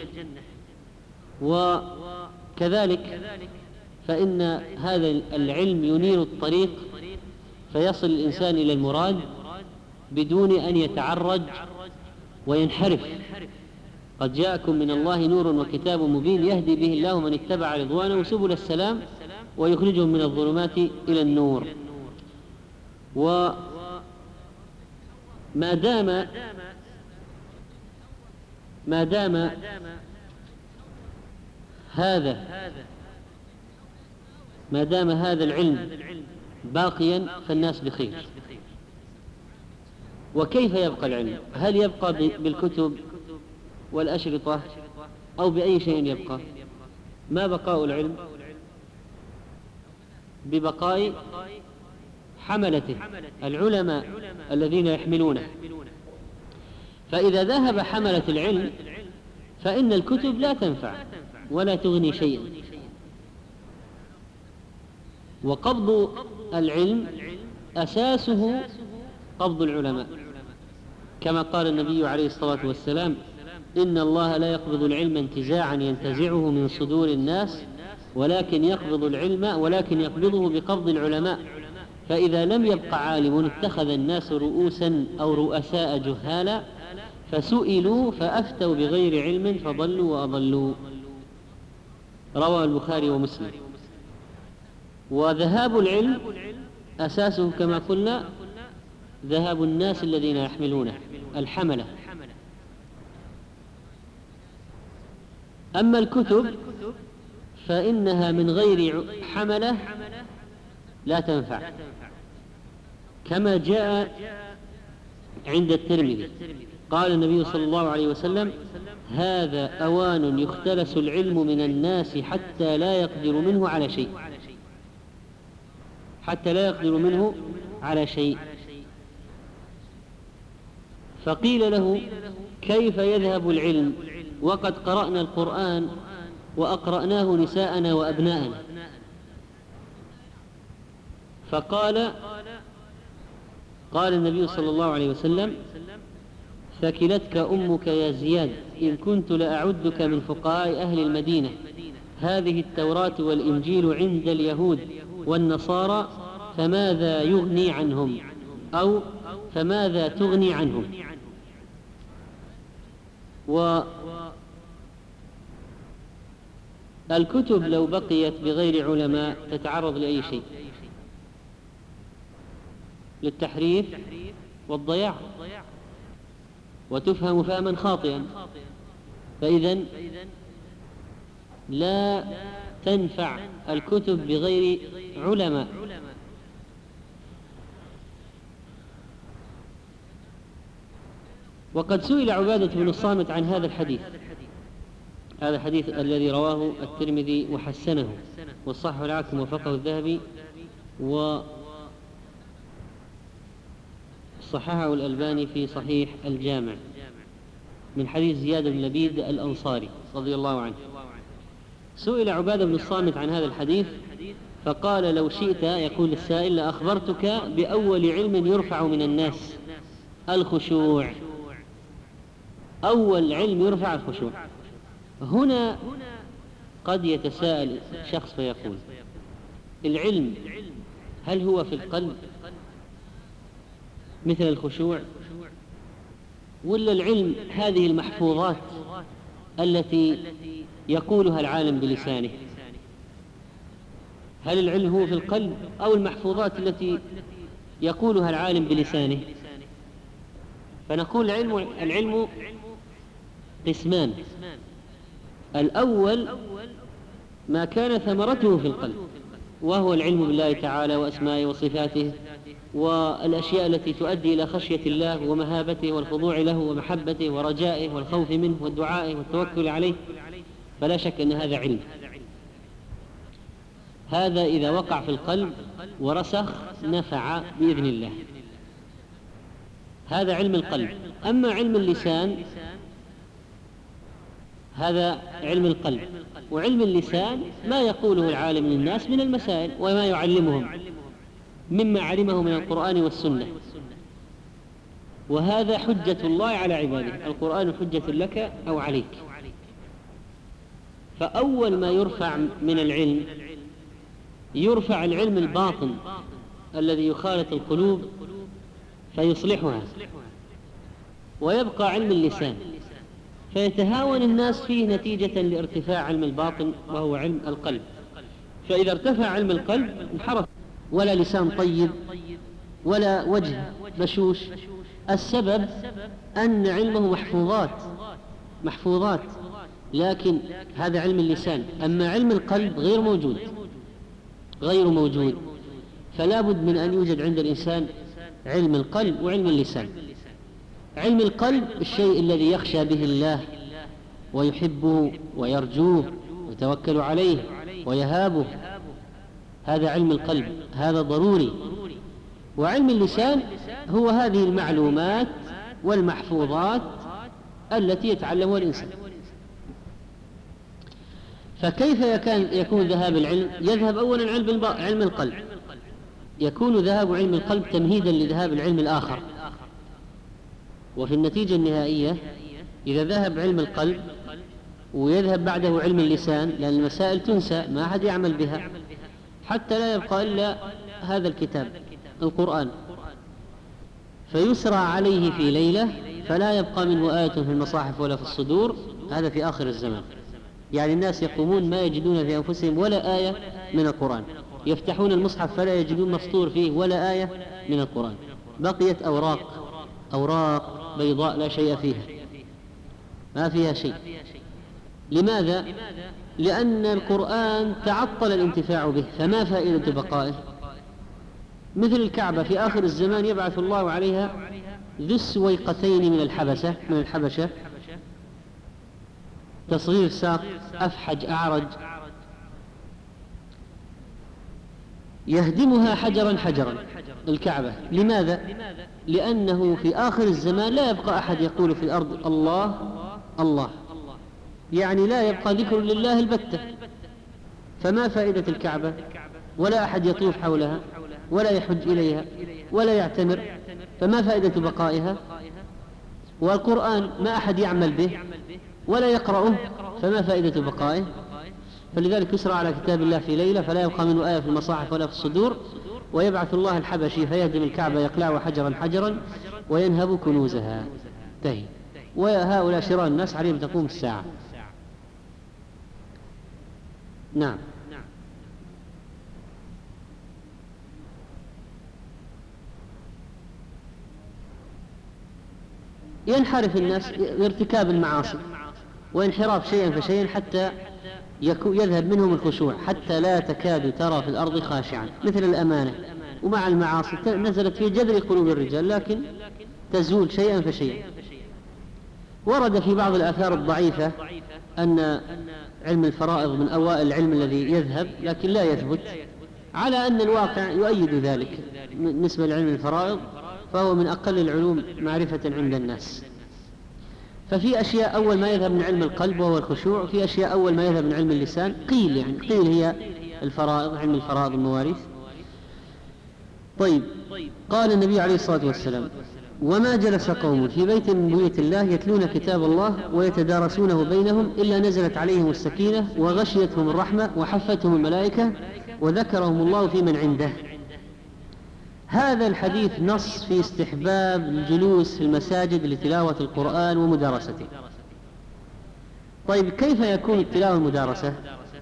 وكذلك فإن هذا العلم ينير الطريق فيصل الإنسان إلى المراد بدون أن يتعرج وينحرف. قد جاءكم من الله نور وكتاب مبين يهدي به الله من اتبع رضوانه سبل السلام ويخرجهم من الظلمات إلى النور. وما دام ما دام هذا ما دام هذا العلم باقيا فالناس بخير. وكيف يبقى العلم؟ هل يبقى بالكتب والأشرطة أو بأي شيء يبقى؟ ما بقاء العلم؟ ببقاء حملته العلماء الذين يحملونه. فإذا ذهب حملة العلم فإن الكتب لا تنفع ولا تغني شيئا. وقبض العلم أساسه قبض العلماء، كما قال النبي عليه الصلاة والسلام: إن الله لا يقبض العلم انتزاعا ينتزعه من صدور الناس ولكن يقبض العلم ولكن يقبضه بقبض العلماء. فإذا لم يبق عالم اتخذ الناس رؤوسا أو رؤساء جهالا فسئلوا فأفتوا بغير علم فضلوا وأضلوا. رواه البخاري ومسلم. وذهاب العلم أساسه كما قلنا ذهاب الناس الذين يحملونه الحملة. أما الكتب فإنها من غير حملة لا تنفع، كما جاء عند الترمذي قال النبي صلى الله عليه وسلم: هذا أوان يختلس العلم من الناس حتى لا يقدر منه على شيء حتى لا يقدر منه على شيء. فقيل له: كيف يذهب العلم وقد قرأنا القرآن وأقرأناه نساءنا وأبناءنا؟ فقال قال النبي صلى الله عليه وسلم: ثكلتك أمك يا زياد إن كنت لأعدك من فقهاء أهل المدينة. هذه التوراة والإنجيل عند اليهود والنصارى فماذا يغني عنهم أو فماذا تغني عنهم؟ والكتب لو بقيت بغير علماء تتعرض لأي شيء، للتحريف والضياع، وتفهم فهما خاطئا. فإذن لا تنفع الكتب بغير علماء. وقد سئل عبادة بن الصامت عن هذا الحديث هذا الحديث الذي رواه الترمذي وحسنه والصحح الحاكم وفقه الذهبي. صححه الألباني في صحيح الجامع من حديث زياد بن لبيد الأنصاري رضي الله عنه. سئل عبادة بن الصامت عن هذا الحديث فقال: لو شئت، يقول السائل، لأخبرتك بأول علم يرفع من الناس: الخشوع. أول علم يرفع الخشوع. هنا قد يتساءل شخص فيقول: العلم هل هو في القلب مثل الخشوع، ولا العلم هذه المحفوظات التي يقولها العالم بلسانه؟ هل العلم هو في القلب أو المحفوظات التي يقولها العالم بلسانه؟ فنقول العلم, العلم قسمان: الأول ما كان ثمرته في القلب، وهو العلم بالله تعالى وأسمائه وصفاته والأشياء التي تؤدي إلى خشية الله ومهابته والخضوع له ومحبته ورجائه والخوف منه والدعاء والتوكل عليه، فلا شك أن هذا علم. هذا إذا وقع في القلب ورسخ نفع بإذن الله، هذا علم القلب. أما علم اللسان هذا علم القلب، وعلم اللسان ما يقوله العالم للناس من المسائل وما يعلمهم مما علمه من القرآن والسنة، وهذا حجة الله على عباده. القرآن حجة لك أو عليك. فأول ما يرفع من العلم يرفع العلم الباطن الذي يخالط القلوب فيصلحها، ويبقى علم اللسان فيتهاون الناس فيه نتيجة لارتفاع علم الباطن وهو علم القلب. فإذا ارتفع علم القلب انحرف، ولا لسان طيب ولا وجه بشوش. السبب أن علمه محفوظات محفوظات لكن هذا علم اللسان. أما علم القلب غير موجود غير موجود فلا بد من أن يوجد عند الإنسان علم القلب وعلم اللسان. علم القلب الشيء الذي يخشى به الله ويحبه ويرجوه ويتوكل عليه ويهابه، هذا علم القلب، هذا ضروري. وعلم اللسان هو هذه المعلومات والمحفوظات التي يتعلمها الإنسان. فكيف يكون ذهاب العلم؟ يذهب أولا علم القلب، يكون ذهاب علم القلب تمهيدا لذهاب العلم الآخر. وفي النتيجة النهائية إذا ذهب علم القلب ويذهب بعده علم اللسان، لأن المسائل تنسى، ما أحد يعمل بها، حتى لا يبقى إلا هذا الكتاب القرآن، فيسرع عليه في ليلة فلا يبقى منه آية في المصاحف ولا في الصدور. هذا في آخر الزمان، يعني الناس يقومون ما يجدون في أنفسهم ولا آية من القرآن، يفتحون المصحف فلا يجدون مسطور فيه ولا آية من القرآن، بقيت أوراق أوراق بيضاء لا شيء فيها، ما فيها شيء. لماذا؟ لأن القرآن تعطل الانتفاع به، فما فائدة بقائه؟ مثل الكعبة في آخر الزمان يبعث الله عليها ذو السويقتين من الحبشة من الحبشة تصغير ساق، أفحج أعرج، يهدمها حجرا حجرا الكعبة. لماذا؟ لأنه في آخر الزمان لا يبقى أحد يقول في الأرض الله الله، يعني لا يبقى ذكر لله البتة، فما فائدة الكعبة؟ ولا أحد يطوف حولها ولا يحج إليها ولا يعتمر، فما فائدة بقائها؟ والقرآن ما أحد يعمل به ولا يقرأه، فما فائدة بقائه؟ فلذلك يسرع على كتاب الله في ليلة فلا يبقى منه آية في المصاحف ولا في الصدور، ويبعث الله الحبشي فيهدم الكعبة يقلعها حجرا حجرا وينهب كنوزها. انتهي. وهؤلاء شرار الناس عليهم تقوم الساعة. نعم. ينحرف الناس بارتكاب المعاصي وانحراف شيئا فشيئا حتى يذهب منهم الخشوع، حتى لا تكاد ترى في الأرض خاشعا، مثل الأمانة. ومع المعاصي نزلت في جذر قلوب الرجال لكن تزول شيئا فشيئا. ورد في بعض الآثار الضعيفة أن علم الفرائض من أوائل العلم الذي يذهب، لكن لا يثبت، على أن الواقع يؤيد ذلك. بالنسبة لعلم الفرائض فهو من أقل العلوم معرفة عند الناس. ففي أشياء أول ما يذهب من علم القلب وهو الخشوع، وفي أشياء أول ما يذهب من علم اللسان، قيل يعني قيل هي الفرائض، علم الفرائض والمواريث. طيب، قال النبي عليه الصلاة والسلام: وما جلس قوم في بيت من بيوت الله يتلون كتاب الله ويتدارسونه بينهم إلا نزلت عليهم السكينة وغشيتهم الرحمة وحفتهم الملائكة وذكرهم الله في من عنده. هذا الحديث نص في استحباب الجلوس في المساجد لتلاوة القرآن ومدارسته. طيب، كيف يكون التلاوة والمدارسة؟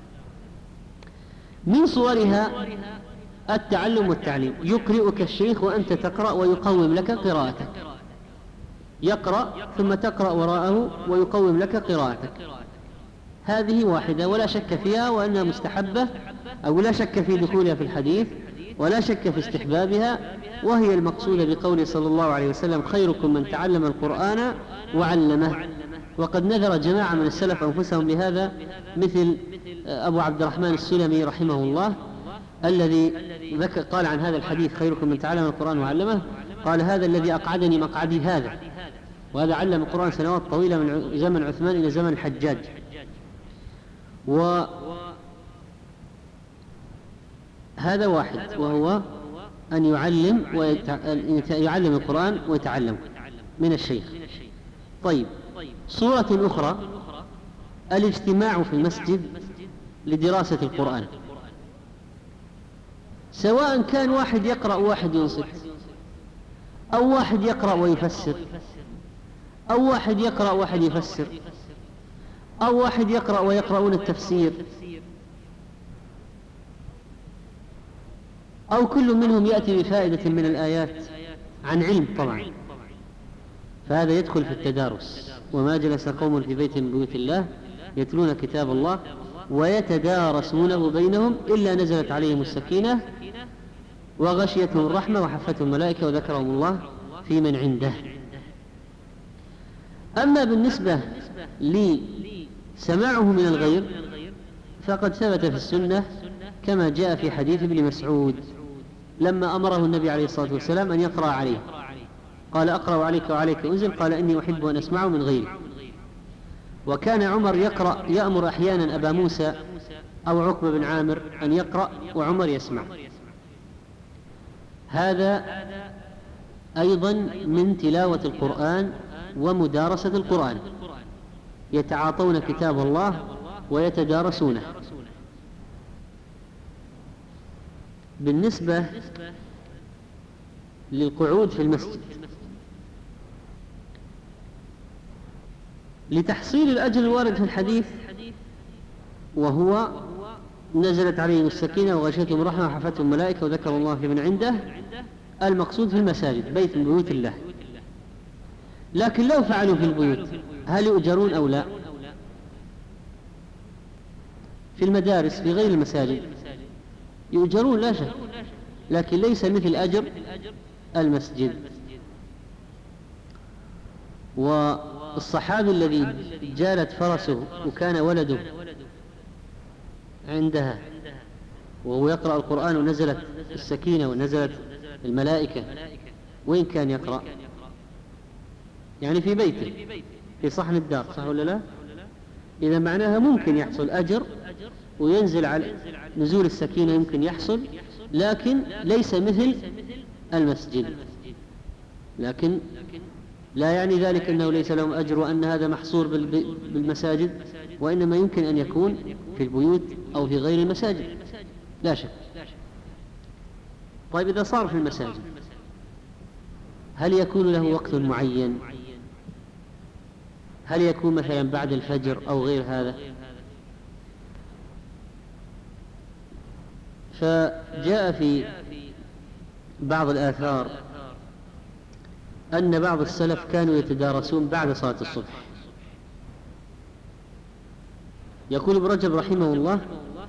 من صورها التعلم والتعليم. يقرئك الشيخ وأنت تقرأ ويقوم لك قراءتك، يقرأ ثم تقرأ وراءه ويقوم لك قراءتك. هذه واحدة ولا شك فيها وأنها مستحبة، أو لا شك في دخولها في الحديث ولا شك في استحبابها، وهي المقصودة بقوله صلى الله عليه وسلم: خيركم من تعلم القرآن وعلمه. وقد نذر جماعة من السلف أنفسهم بهذا، مثل أبو عبد الرحمن السلمي رحمه الله، الذي ذكر قال عن هذا الحديث: خيركم من تعلم القرآن وعلمه، قال: هذا الذي أقعدني مقعدي هذا. وهذا علم القرآن سنوات طويلة من زمن عثمان إلى زمن الحجاج. وهذا واحد، وهو أن يعلم ويعلم القرآن ويتعلم من الشيخ. طيب، صورة أخرى الاجتماع في المسجد لدراسة القرآن، سواء كان واحد يقرأ وواحد ينصت، أو واحد يقرأ ويفسر، أو واحد يقرأ وواحد يفسر، أو واحد يقرأ ويقرؤون التفسير، أو كل منهم يأتي بفائدة من الآيات عن علم طبعا، فهذا يدخل في التدارس. وما جلس قوم في بيت من بيوت الله يتلون كتاب الله ويتدارسونه بينهم إلا نزلت عليهم السكينة وغشيتهم الرحمة وحفتهم الملائكة وذكرهم الله في من عنده. أما بالنسبة لسماعه من الغير فقد ثبت في السنة كما جاء في حديث ابن مسعود لما أمره النبي عليه الصلاة والسلام أن يقرأ عليه، قال: أقرأ عليك وعليك أنزل، قال: إني أحب أن أسمعه من غيري. وكان عمر يقرأ يأمر أحيانا أبا موسى أو عقبة بن عامر أن يقرأ وعمر يسمع. هذا أيضا من تلاوة القرآن ومدارسة القرآن، يتعاطون كتاب الله ويتدارسونه. بالنسبة للقعود في المسجد لتحصيل الأجر الوارد في الحديث، وهو نزلت عليهم السكينة وغشيتهم الرحمة وحفتهم الملائكة وذكروا الله في من عنده، المقصود في المساجد بيت من بيوت الله. لكن لو فعلوا في البيوت هل يؤجرون أو لا؟ في المدارس في غير المساجد يؤجرون لا شك، لكن ليس مثل أجر المسجد. والصحابي الذي جالت فرسه وكان ولده عندها وهو يقرأ القرآن ونزلت السكينة ونزلت الملائكة، وين كان يقرأ؟ يعني في بيته في صحن الدار، صح ولا لا؟ إذا معناها ممكن يحصل أجر وينزل على نزول السكينة، يمكن يحصل، لكن ليس مثل المسجد. لكن لا يعني ذلك أنه ليس لهم أجر وأن هذا محصور بالمساجد، وإنما يمكن أن يكون في البيوت أو في غير المساجد لا شك. طيب، إذا صار في المساجد هل يكون له وقت معين؟ هل يكون مثلا بعد الفجر أو غير هذا؟ فجاء في بعض الآثار أن بعض السلف كانوا يتدارسون بعد صلاة الصبح. يقول ابن رجب رحمه الله: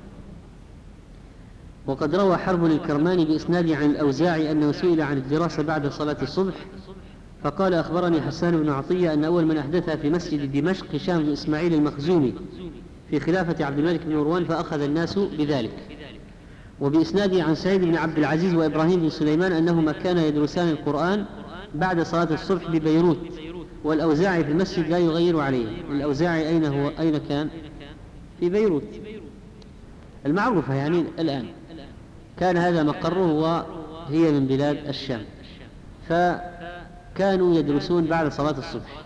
وقد روى حرب الكرماني بإسناده عن الأوزاعي أنه سئل عن الدراسة بعد صلاة الصبح فقال: أخبرني حسان بن عطية أن أول من أحدثها في مسجد دمشق هشام بن إسماعيل المخزومي في خلافة عبد الملك بن مروان، فأخذ الناس بذلك. وبإسناده عن سعيد بن عبد العزيز وإبراهيم بن سليمان أنهما كانا يدرسان القرآن بعد صلاة الصبح ببيروت، والأوزاعي في المسجد لا يغير عليه. الأوزاعي أين هو؟ أين كان؟ في بيروت المعروفة يعني الآن، كان هذا مقره وهي من بلاد الشام، فكانوا يدرسون بعد صلاة الصبح.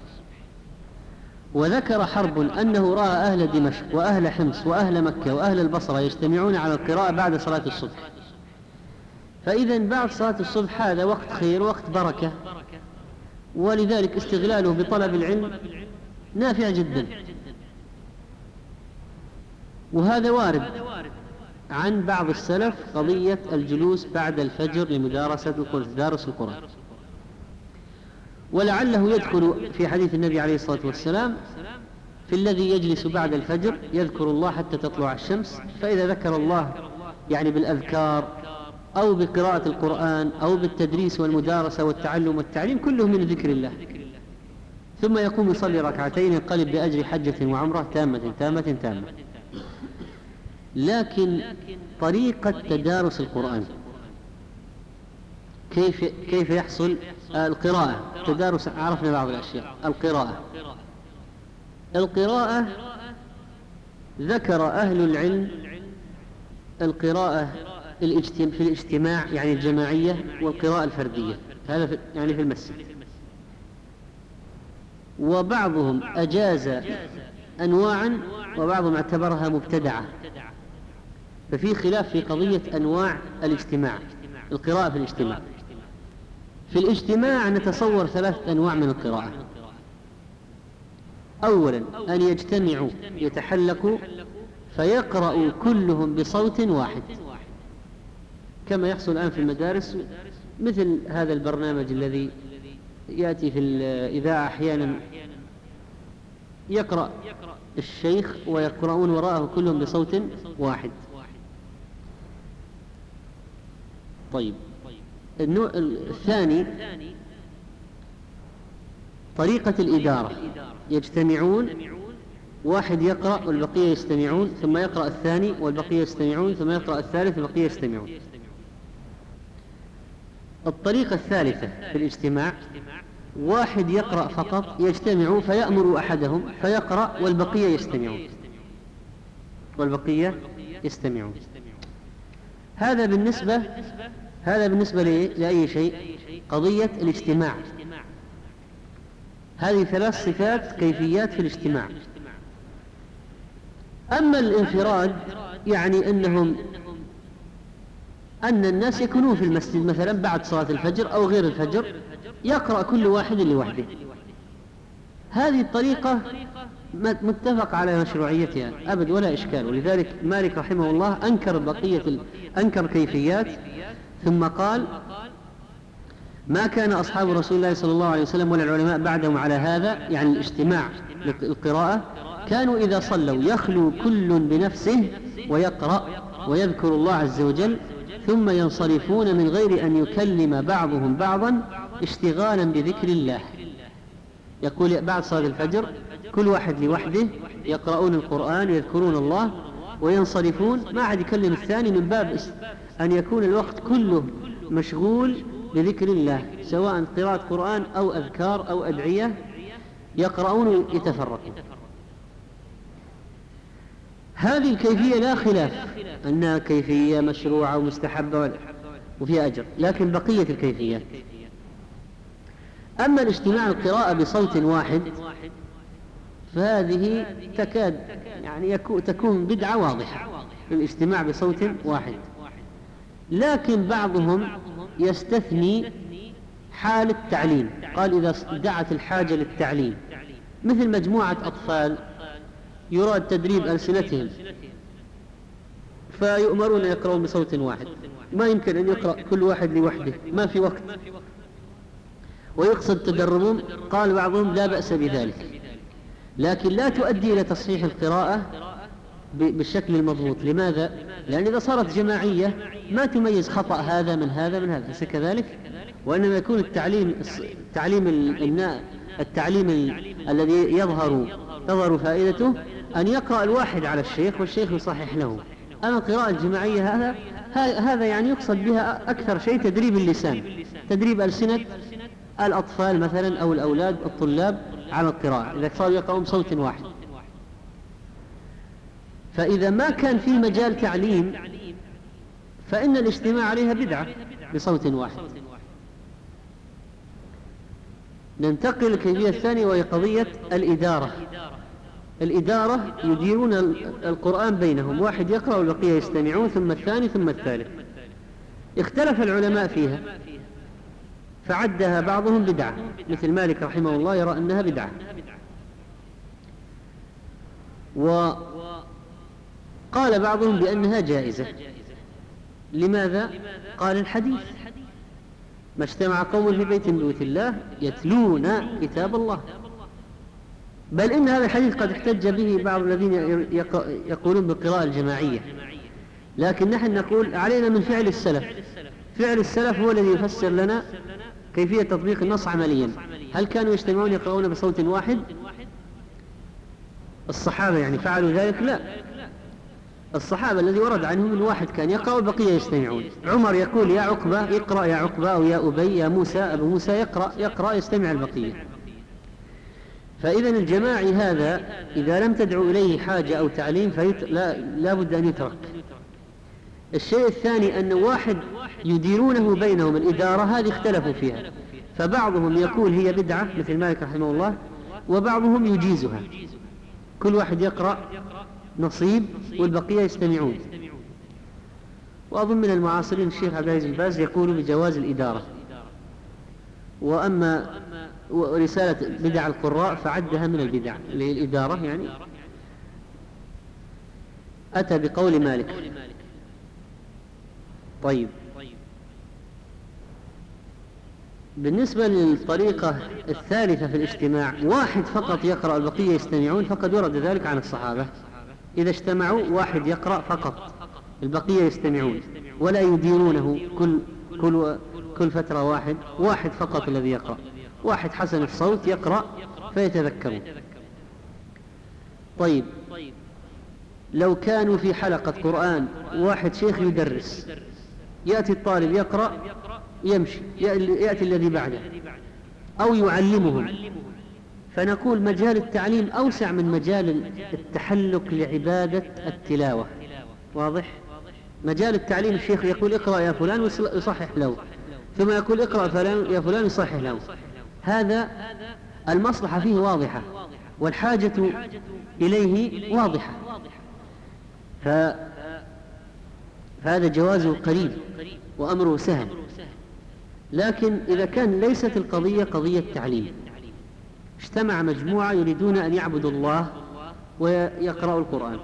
وذكر حرب أنه رأى أهل دمشق وأهل حمص وأهل مكة وأهل البصرة يجتمعون على القراءة بعد صلاة الصبح، فإذا بعد صلاة الصبح هذا وقت خير وقت بركة، ولذلك استغلاله بطلب العلم نافع جدا. وهذا وارد عن بعض السلف قضية الجلوس بعد الفجر لمدارسة درس القرآن، ولعله يدخل في حديث النبي عليه الصلاة والسلام في الذي يجلس بعد الفجر يذكر الله حتى تطلع الشمس، فإذا ذكر الله يعني بالأذكار أو بقراءة القرآن أو بالتدريس والمدارسة والتعلم والتعليم كله من ذكر الله، ثم يقوم يصلي ركعتين ينقلب بأجر حجة وعمرة تامة تامة تامة. لكن طريقة تدارس القرآن كيف كيف يحصل؟ القراءة تدارس، عرفنا بعض الأشياء. القراءة القراءة ذكر أهل العلم القراءة في الاجتماع يعني الجماعية، والقراءة الفردية هذا يعني في المسجد، وبعضهم أجاز أنواعا وبعضهم اعتبرها مبتدعة، ففي خلاف في قضية أنواع الاجتماع، القراءة في الاجتماع. في الاجتماع نتصور ثلاثة أنواع من القراءة. أولا أن يجتمعوا يتحلقوا فيقرأوا كلهم بصوت واحد، كما يحصل الآن في المدارس، مثل هذا البرنامج الذي يأتي في الإذاعة أحيانا، يقرأ الشيخ ويقرؤون وراءه كلهم بصوت واحد. طيب، النوع الثاني طريقة الإدارة، يجتمعون واحد يقرأ والبقية يستمعون، ثم يقرأ الثاني والبقية يستمعون، ثم يقرأ الثالث والبقية يستمعون. الطريقة الثالثة في الاجتماع واحد يقرأ فقط، يجتمع فيأمر أحدهم فيقرأ والبقية يستمعون والبقية يستمعون. هذا بالنسبة هذا بالنسبة لأي شيء؟ قضية الاجتماع. هذه ثلاث صفات كيفيات في الاجتماع. أما الانفراد يعني أنهم أن الناس يكونون في المسجد مثلا بعد صلاة الفجر أو غير الفجر، يقرأ كل واحد لوحده. هذه الطريقة متفق على مشروعيتها أبد ولا إشكال، ولذلك مالك رحمه الله أنكر بقية ال... أنكر كيفيات، ثم قال: ما كان أصحاب رسول الله صلى الله عليه وسلم ولا العلماء بعدهم على هذا، يعني الاجتماع للقراءة، كانوا إذا صلوا يخلو كل بنفسه ويقرأ ويذكر الله عز وجل، ثم ينصرفون من غير أن يكلم بعضهم بعضا اشتغالا بذكر الله. يقول بعد صلاة الفجر كل واحد لوحده يقرؤون القرآن ويذكرون الله وينصرفون، ما أحد يكلم الثاني، من باب أن يكون الوقت كله مشغول بذكر الله، سواء قراءة قرآن أو أذكار أو أدعية، يقرؤون ويتفرقون. هذه الكيفية لا خلاف أنها كيفية مشروعة ومستحبة وفيها أجر، لكن بقية الكيفيات. أما الاجتماع القراءة بصوت واحد فهذه تكاد يعني تكون بدعة واضحة في الاجتماع بصوت واحد، لكن بعضهم يستثني حال التعليم، قال إذا دعت الحاجة للتعليم، مثل مجموعة أطفال يراد تدريب ألسنتهم فيؤمرون يقرؤون بصوت واحد، ما يمكن أن يقرأ كل واحد لوحده، ما في وقت، ويقصد تدربهم، قال بعضهم لا بأس بذلك، لكن لا تؤدي إلى تصحيح القراءة بالشكل المضبوط. لماذا؟ لأن إذا صارت جماعية ما تميز خطأ هذا من هذا من هذا، ليس كذلك؟ وإنما يكون التعليم التعليم التعليم الذي يظهر تظهر فائدته أن يقرأ الواحد على الشيخ والشيخ يصحح له. أما القراءة الجماعية هذا هذا يعني يقصد بها أكثر شيء تدريب اللسان، تدريب ألسنة الأطفال مثلا أو الأولاد الطلاب على القراءة إذا صاروا يقرؤون بصوت واحد. فإذا ما كان في مجال تعليم فإن الاجتماع عليها بدعة بصوت واحد. ننتقل للكيفية الثانية وهي قضية الإدارة. الإدارة يديرون القرآن بينهم، واحد يقرأ والبقية يستمعون، ثم الثاني ثم الثالث. اختلف العلماء فيها فعدها بعضهم بدعة، مثل مالك رحمه الله يرى أنها بدعة، وقال بعضهم بأنها جائزة. لماذا؟ قال الحديث: ما اجتمع قوم في بيت من بيوت الله يتلون كتاب الله. بل إن هذا الحديث قد احتج به بعض الذين يقولون بالقراءة الجماعية، لكن نحن نقول علينا من فعل السلف. فعل السلف هو الذي يفسر لنا كيفية تطبيق النص عمليا. هل كانوا يجتمعون يقرؤون بصوت واحد؟ الصحابة يعني فعلوا ذلك؟ لا. الصحابة الذي ورد عنهم من واحد كان يقرأ والبقية يستمعون. عمر يقول: يا عقبة اقرأ يا عقبة، أو يا أبي يا موسى أبو موسى يقرأ يقرأ يستمع البقية. فإذا الجماعي هذا إذا لم تدعو إليه حاجة أو تعليم فيت... لا, لا بد أن يترك. الشيء الثاني أن واحد يديرونه بينهم الإدارة، هذه اختلفوا فيها، فبعضهم يقول هي بدعة مثل مالك رحمه الله، وبعضهم يجيزها، كل واحد يقرأ نصيب والبقية يستمعون. وأظن من المعاصرين الشيخ عبد العزيز بن باز يقول بجواز الإدارة. وأما رسالة بدع القراء فعدها من البدع للإدارة، يعني أتى بقول مالك. طيب، بالنسبة للطريقة الثالثة في الاجتماع، واحد فقط يقرأ البقية يستمعون، فقد ورد ذلك عن الصحابة. إذا اجتمعوا واحد يقرأ فقط البقية يستمعون ولا يديرونه كل, كل, كل فترة، واحد واحد فقط الذي يقرأ، واحد حسن الصوت يقرأ فيتذكرون. طيب، لو كانوا في حلقة قرآن واحد شيخ يدرس، يأتي الطالب يقرأ يمشي، يأتي الذي بعده أو يعلمهم، فنقول مجال التعليم أوسع من مجال التحلق لعبادة التلاوة. واضح؟ مجال التعليم الشيخ يقول اقرأ يا فلان ويصحح له، ثم يقول اقرأ فلان يا فلان يصحح له. هذا المصلحة فيه واضحة والحاجة إليه واضحة، فهذا جوازه قريب وأمره سهل. لكن إذا كان ليست القضية قضية تعليم، اجتمع مجموعة يريدون أن يعبدوا الله ويقرأوا القرآن،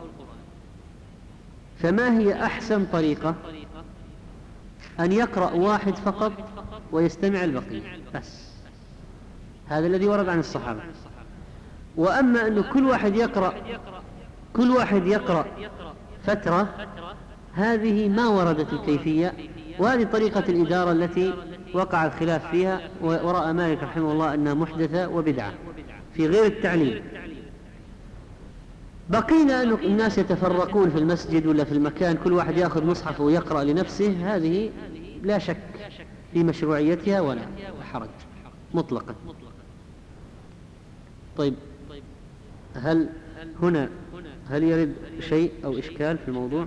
فما هي أحسن طريقة؟ أن يقرأ واحد فقط ويستمع البقية بس. هذا الذي ورد عن الصحابة. وأما أن كل واحد يقرأ كل واحد يقرأ فترة، هذه ما وردت الكيفية، وهذه طريقة الإدارة التي وقع الخلاف فيها، ورأى مالك رحمه الله أنها محدثة وبدعة في غير التعليم. بقينا أن الناس يتفرقون في المسجد ولا في المكان، كل واحد يأخذ مصحف ويقرأ لنفسه، هذه لا شك في مشروعيتها ولا حرج مطلقا. طيب، هل هنا هل يرد شيء أو إشكال في الموضوع؟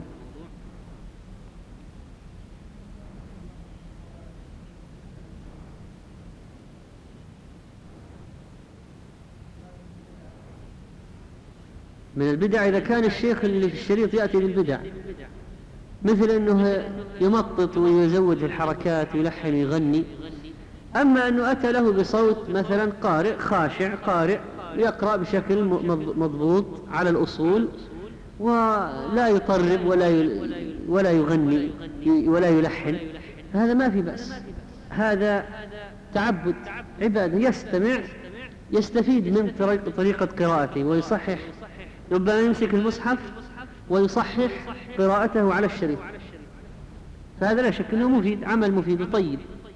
من البدع إذا كان الشيخ اللي في الشريط يأتي بالبدع، مثل أنه يمطط ويزود الحركات ويلحن ويغني. أما أنه أتى له بصوت مثلا قارئ خاشع قارئ يقرأ بشكل مضبوط على الأصول، ولا يطرب ولا ولا يغني ولا يلحن، هذا ما في بأس. هذا تعبد عبادة، يستمع يستفيد من طريقة قراءته ويصحح، ربما يمسك المصحف ويصحح قراءته على الشريط، فهذا لا شك أنه مفيد، عمل مفيد وطيب.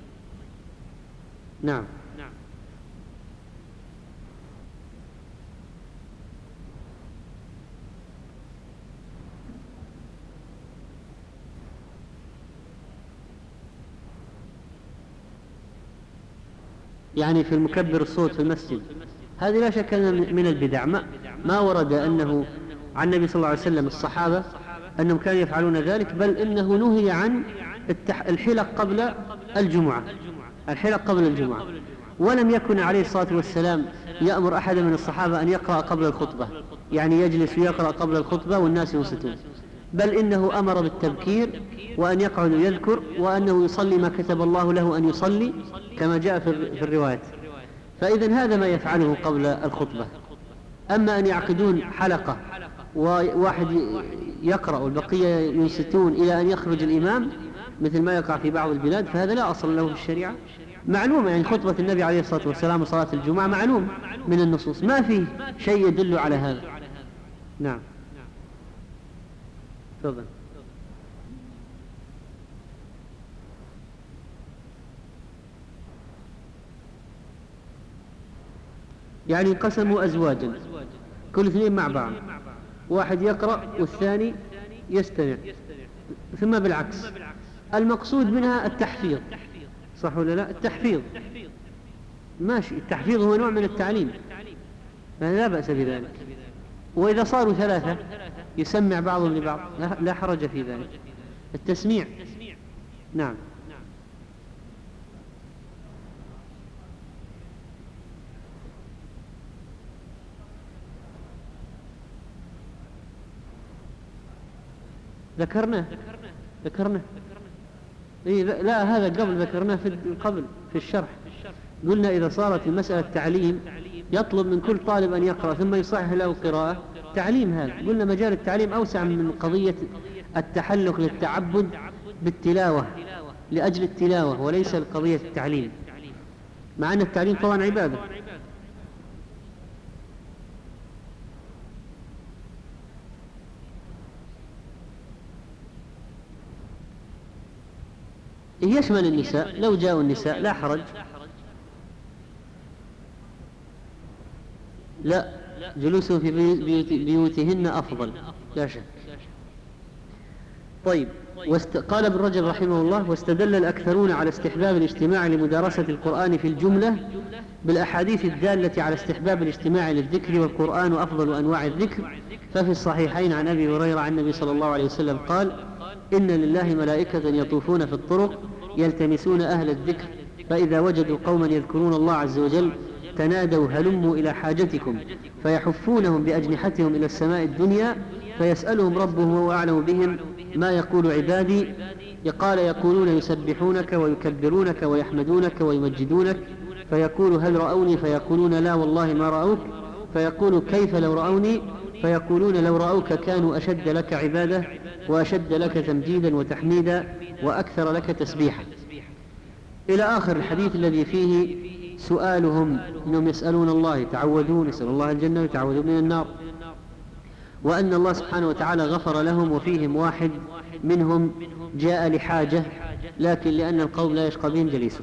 نعم. يعني في المكبر الصوت في المسجد، هذه لا شك أنها من البدع. ما, ما ورد أنه عن النبي صلى الله عليه وسلم الصحابة أنهم كانوا يفعلون ذلك، بل إنه نهي عن الحلق قبل الجمعة، الحلق قبل الجمعة. ولم يكن عليه الصلاة والسلام يأمر أحد من الصحابة أن يقرأ قبل الخطبة، يعني يجلس ويقرأ قبل الخطبة والناس ينصتون، بل إنه أمر بالتبكير وأن يقعد يذكر، وأنه يصلي ما كتب الله له أن يصلي كما جاء في الرواية. فإذن هذا ما يفعله قبل الخطبة. أما أن يعقدون حلقة وواحد يقرأ والبقية ينصتون إلى أن يخرج الإمام مثل ما يقع في بعض البلاد، فهذا لا أصل له في الشريعة. معلومة يعني خطبة النبي عليه الصلاة والسلام وصلاة الجمعة معلوم من النصوص، ما فيه شيء يدل على هذا. نعم تفضل. يعني انقسموا أزواجا، كل اثنين مع بعض، واحد يقرأ والثاني يستمع، ثم بالعكس. المقصود منها التحفيظ، صح ولا لا؟ التحفيظ ماشي، التحفيظ هو نوع من التعليم، يعني لا بأس بذلك. وإذا صاروا ثلاثة يسمع بعضهم لبعض لا حرج في ذلك. التسميع نعم. ذكرناه ذكرناه إيه لا هذا قبل ذكرناه في قبل في الشرح. قلنا إذا صارت المسألة تعليم يطلب من كل طالب أن يقرأ ثم يصحح له قراءة، تعليم هذا. قلنا مجال التعليم أوسع من قضية التحلق للتعبد بالتلاوة لأجل التلاوة وليس القضية التعليم، مع أن التعليم طبعا عبادة. يشمل النساء، لو جاءوا النساء لا حرج. لا، جلوسهم في بيوتهن أفضل لا شك. طيب، قال ابن رجب رحمه الله: واستدل الأكثرون على استحباب الاجتماع لمدارسة القرآن في الجملة بالأحاديث الدالة على استحباب الاجتماع للذكر، والقرآن أفضل أنواع الذكر. ففي الصحيحين عن أبي هريرة عن النبي صلى الله عليه وسلم قال: إن لله ملائكة يطوفون في الطرق يلتمسون أهل الذكر، فإذا وجدوا قوما يذكرون الله عز وجل تنادوا هلموا إلى حاجتكم، فيحفونهم بأجنحتهم إلى السماء الدنيا، فيسألهم ربهم وهو أعلم بهم ما يقول عبادي. قال: يقولون يسبحونك ويكبرونك ويحمدونك ويمجدونك، فيقول: هل رأوني؟ فيقولون: لا والله ما رأوك. فيقول: كيف لو رأوني؟ فيقولون: لو رأوك كانوا أشد لك عبادة وأشد لك تمجيدا وتحميدا وأكثر لك تسبيحا، إلى آخر الحديث الذي فيه سؤالهم إنهم يسألون الله، يتعوذون، يسأل الله الجنة ويتعوذون من النار، وأن الله سبحانه وتعالى غفر لهم، وفيهم واحد منهم جاء لحاجة لكن لأن القوم لا يشقى بهم جليسه.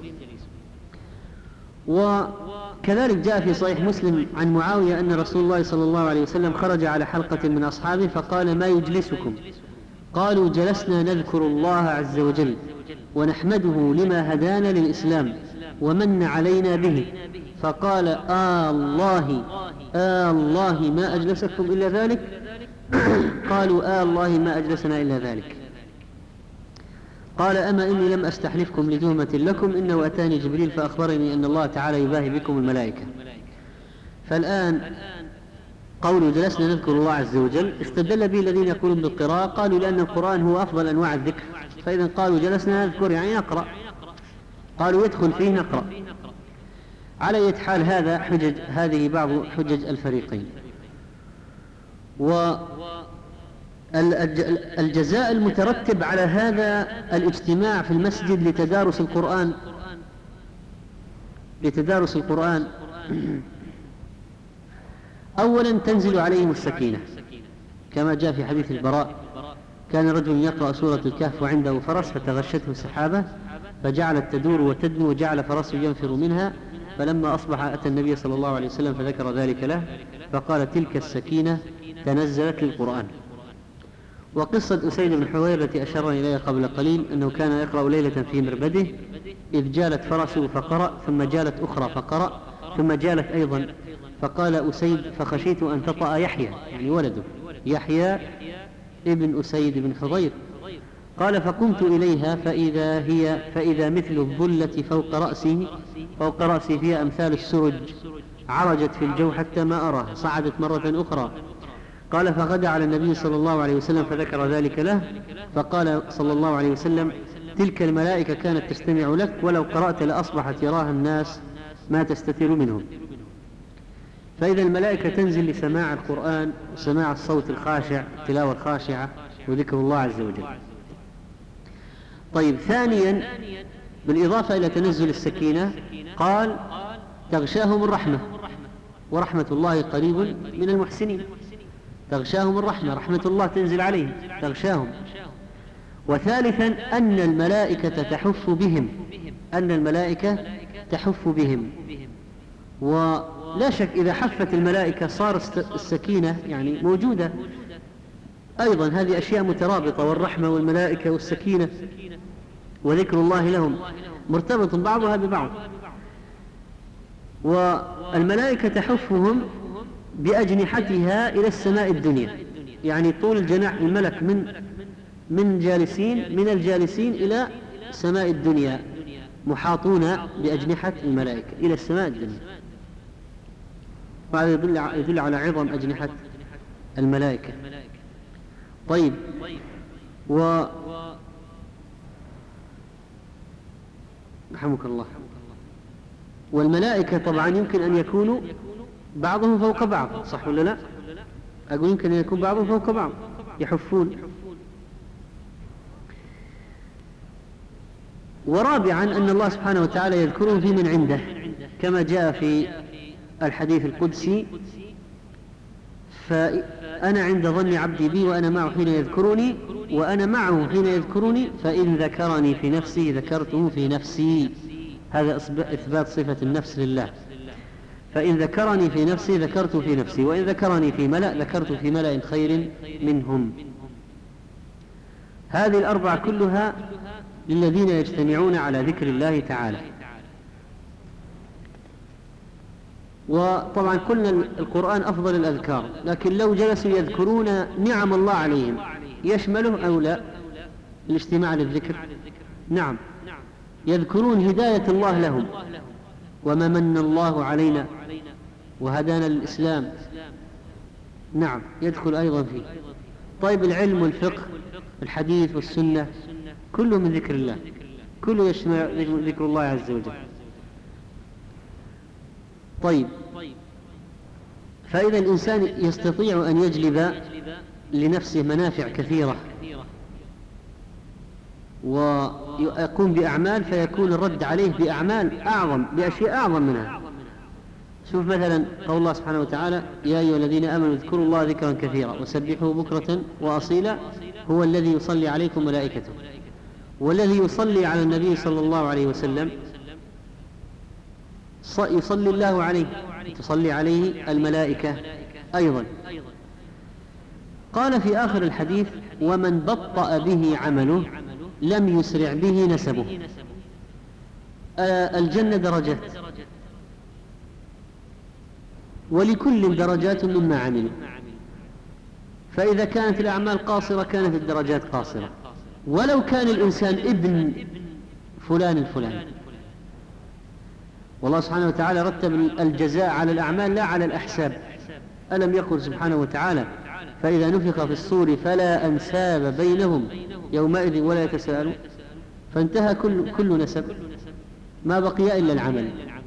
وكذلك جاء في صحيح مسلم عن معاوية أن رسول الله صلى الله عليه وسلم خرج على حلقة من أصحابه فقال: ما يجلسكم؟ قالوا: جلسنا نذكر الله عز وجل ونحمده لما هدانا للإسلام ومن علينا به. فقال: آه الله آه الله ما أجلسكم إلا ذلك؟ قالوا: آه الله ما أجلسنا إلا ذلك. قال: أما إني لم أستحلفكم لتهمة لكم، إنه أتاني جبريل فأخبرني أن الله تعالى يباهي بكم الملائكة. فالآن قولوا جلسنا نذكر الله عز وجل استدل به الذين يقولون بالقراءة، قالوا لأن القرآن هو أفضل أنواع الذكر، فإذا قالوا جلسنا نذكر يعني نقرأ، قالوا يدخل فيه نقرأ. على أي حال هذا حجج، هذه بعض حجج الفريقين. والجزاء المترتب على هذا الاجتماع في المسجد لتدارس القرآن لتدارس القرآن أولا تنزل عليهم السكينة، كما جاء في حديث البراء: كان رجل يقرأ سورة الكهف وعنده فرس فتغشته سحابة فجعلت تدور وتدنو وجعل فرسه ينفر منها، فلما أصبح أتى النبي صلى الله عليه وسلم فذكر ذلك له فقال: تلك السكينة تنزلت للقرآن. وقصة أسيد بن حضير التي أشرنا إليها قبل قليل أنه كان يقرأ ليلة في مربده إذ جالت فرسه فقرأ، ثم جالت أخرى فقرأ، ثم جالت أيضا فقال أسيد فخشيت أن تطأ يحيى يعني ولده يحيى ابن أسيد بن حضير. قال فقمت إليها فإذا هي فإذا مثل الظلة فوق رأسه فوق رأسي فيها أمثال السرج عرجت في الجو حتى ما أراها، صعدت مرة أخرى. قال فغدا على النبي صلى الله عليه وسلم فذكر ذلك له، فقال صلى الله عليه وسلم تلك الملائكة كانت تستمع لك، ولو قرأت لأصبحت يراها الناس ما تستتر منهم. فإذا الملائكة تنزل لسماع القرآن وسماع الصوت الخاشع، التلاوة الخاشعة وذكر الله عز وجل. طيب، ثانيا بالإضافة إلى تنزل السكينة قال تغشاهم الرحمة، ورحمة الله قريب من المحسنين. تغشاهم الرحمة، رحمة الله تنزل عليهم تغشاهم. وثالثا أن الملائكة تحف بهم، أن الملائكة تحف بهم. ولا شك إذا حفت الملائكة صار السكينة يعني موجودة أيضا. هذه أشياء مترابطة، والرحمة والملائكة والسكينة وذكر الله لهم مرتبط بعضها ببعض. والملائكة تحفهم بأجنحتها إلى السماء الدنيا، يعني طول الجناح الملك من من جالسين من الجالسين إلى سماء الدنيا، محاطون بأجنحة الملائكة إلى السماء الدنيا. وهذا يدل يدل على عظم أجنحة الملائكة. طيب، و رحمك الله. والملائكة طبعا يمكن أن يكونوا بعضهم فوق بعض، صح ولا لا؟ أقول يمكن أن يكون بعضهم فوق بعض يحفون. ورابعا أن الله سبحانه وتعالى يذكرهم في من عنده، كما جاء في الحديث القدسي فأنا عند ظن عبدي بي وأنا معه حين يذكرني وأنا معه حين يذكرني فإن ذكرني في نفسي ذكرته في نفسي. هذا إثبات صفة النفس لله. فإن ذكرني في نفسي ذكرته في نفسي، وإن ذكرني في ملأ ذكرته في ملأ خير منهم. هذه الأربعة كلها للذين يجتمعون على ذكر الله تعالى. وطبعا قلنا القرآن أفضل الأذكار، لكن لو جلسوا يذكرون نعم الله عليهم يشمله أو لا الاجتماع للذكر؟ نعم، يذكرون هداية الله لهم، وما من الله علينا وهدانا للإسلام، نعم يدخل أيضا فيه. طيب، العلم والفقه الحديث والسنة كله من ذكر الله، كله يشمل ذكر الله عز وجل. طيب، فإذا الإنسان يستطيع أن يجلب لنفسه منافع كثيرة ويقوم بأعمال فيكون الرد عليه بأعمال أعظم، بأشياء أعظم منها. شوف مثلا قول الله سبحانه وتعالى يا أيها الذين آمنوا اذكروا الله ذكرا كثيرا وسبحوه بكرة وأصيلا هو الذي يصلي عليكم ملائكته. والذي يصلي على النبي صلى الله عليه وسلم يصلي الله عليه، تصلي عليه الملائكة أيضا. قال في آخر الحديث ومن بطأ به عمله لم يسرع به نسبه. آه الجنة درجات، ولكل درجات مما عملوا، فإذا كانت الأعمال قاصرة كانت الدرجات قاصرة، ولو كان الإنسان ابن فلان الفلاني. والله سبحانه وتعالى رتب الجزاء على الأعمال لا على الأحساب. ألم يقل سبحانه وتعالى فإذا نفخ في الصور فلا أنساب بينهم يومئذ ولا يتساءلون، فانتهى كل, كل نسب، ما بقي إلا العمل.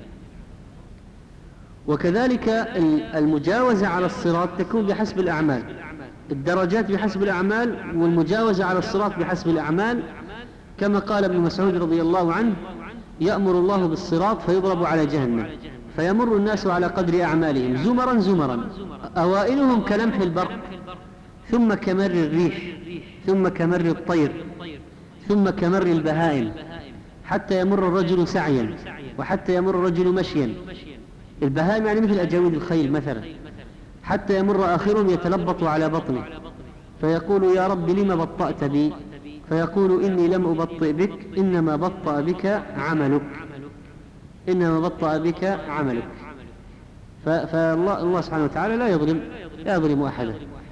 وكذلك المجاوزة على الصراط تكون بحسب الأعمال، الدرجات بحسب الأعمال، والمجاوزة على الصراط بحسب الأعمال، كما قال ابن مسعود رضي الله عنه يأمر الله بالصراط فيضرب على جهنم فيمر الناس على قدر أعمالهم زمرا زمرا، أوائلهم كلمح البرق، ثم كمر الريح، ثم كمر الطير، ثم كمر البهائم، حتى يمر الرجل سعيا، وحتى يمر الرجل مشيا. البهائم يعني مثل أجاويد الخيل مثلا. حتى يمر آخرهم يتلبط على بطنه فيقول يا رب لما بطأت بي؟ فيقول إني لم أبطئ بك إنما بطأ بك عملك إنما بطأ بك عملك. فالله الله سبحانه وتعالى لا يظلم لا يظلم أحدا.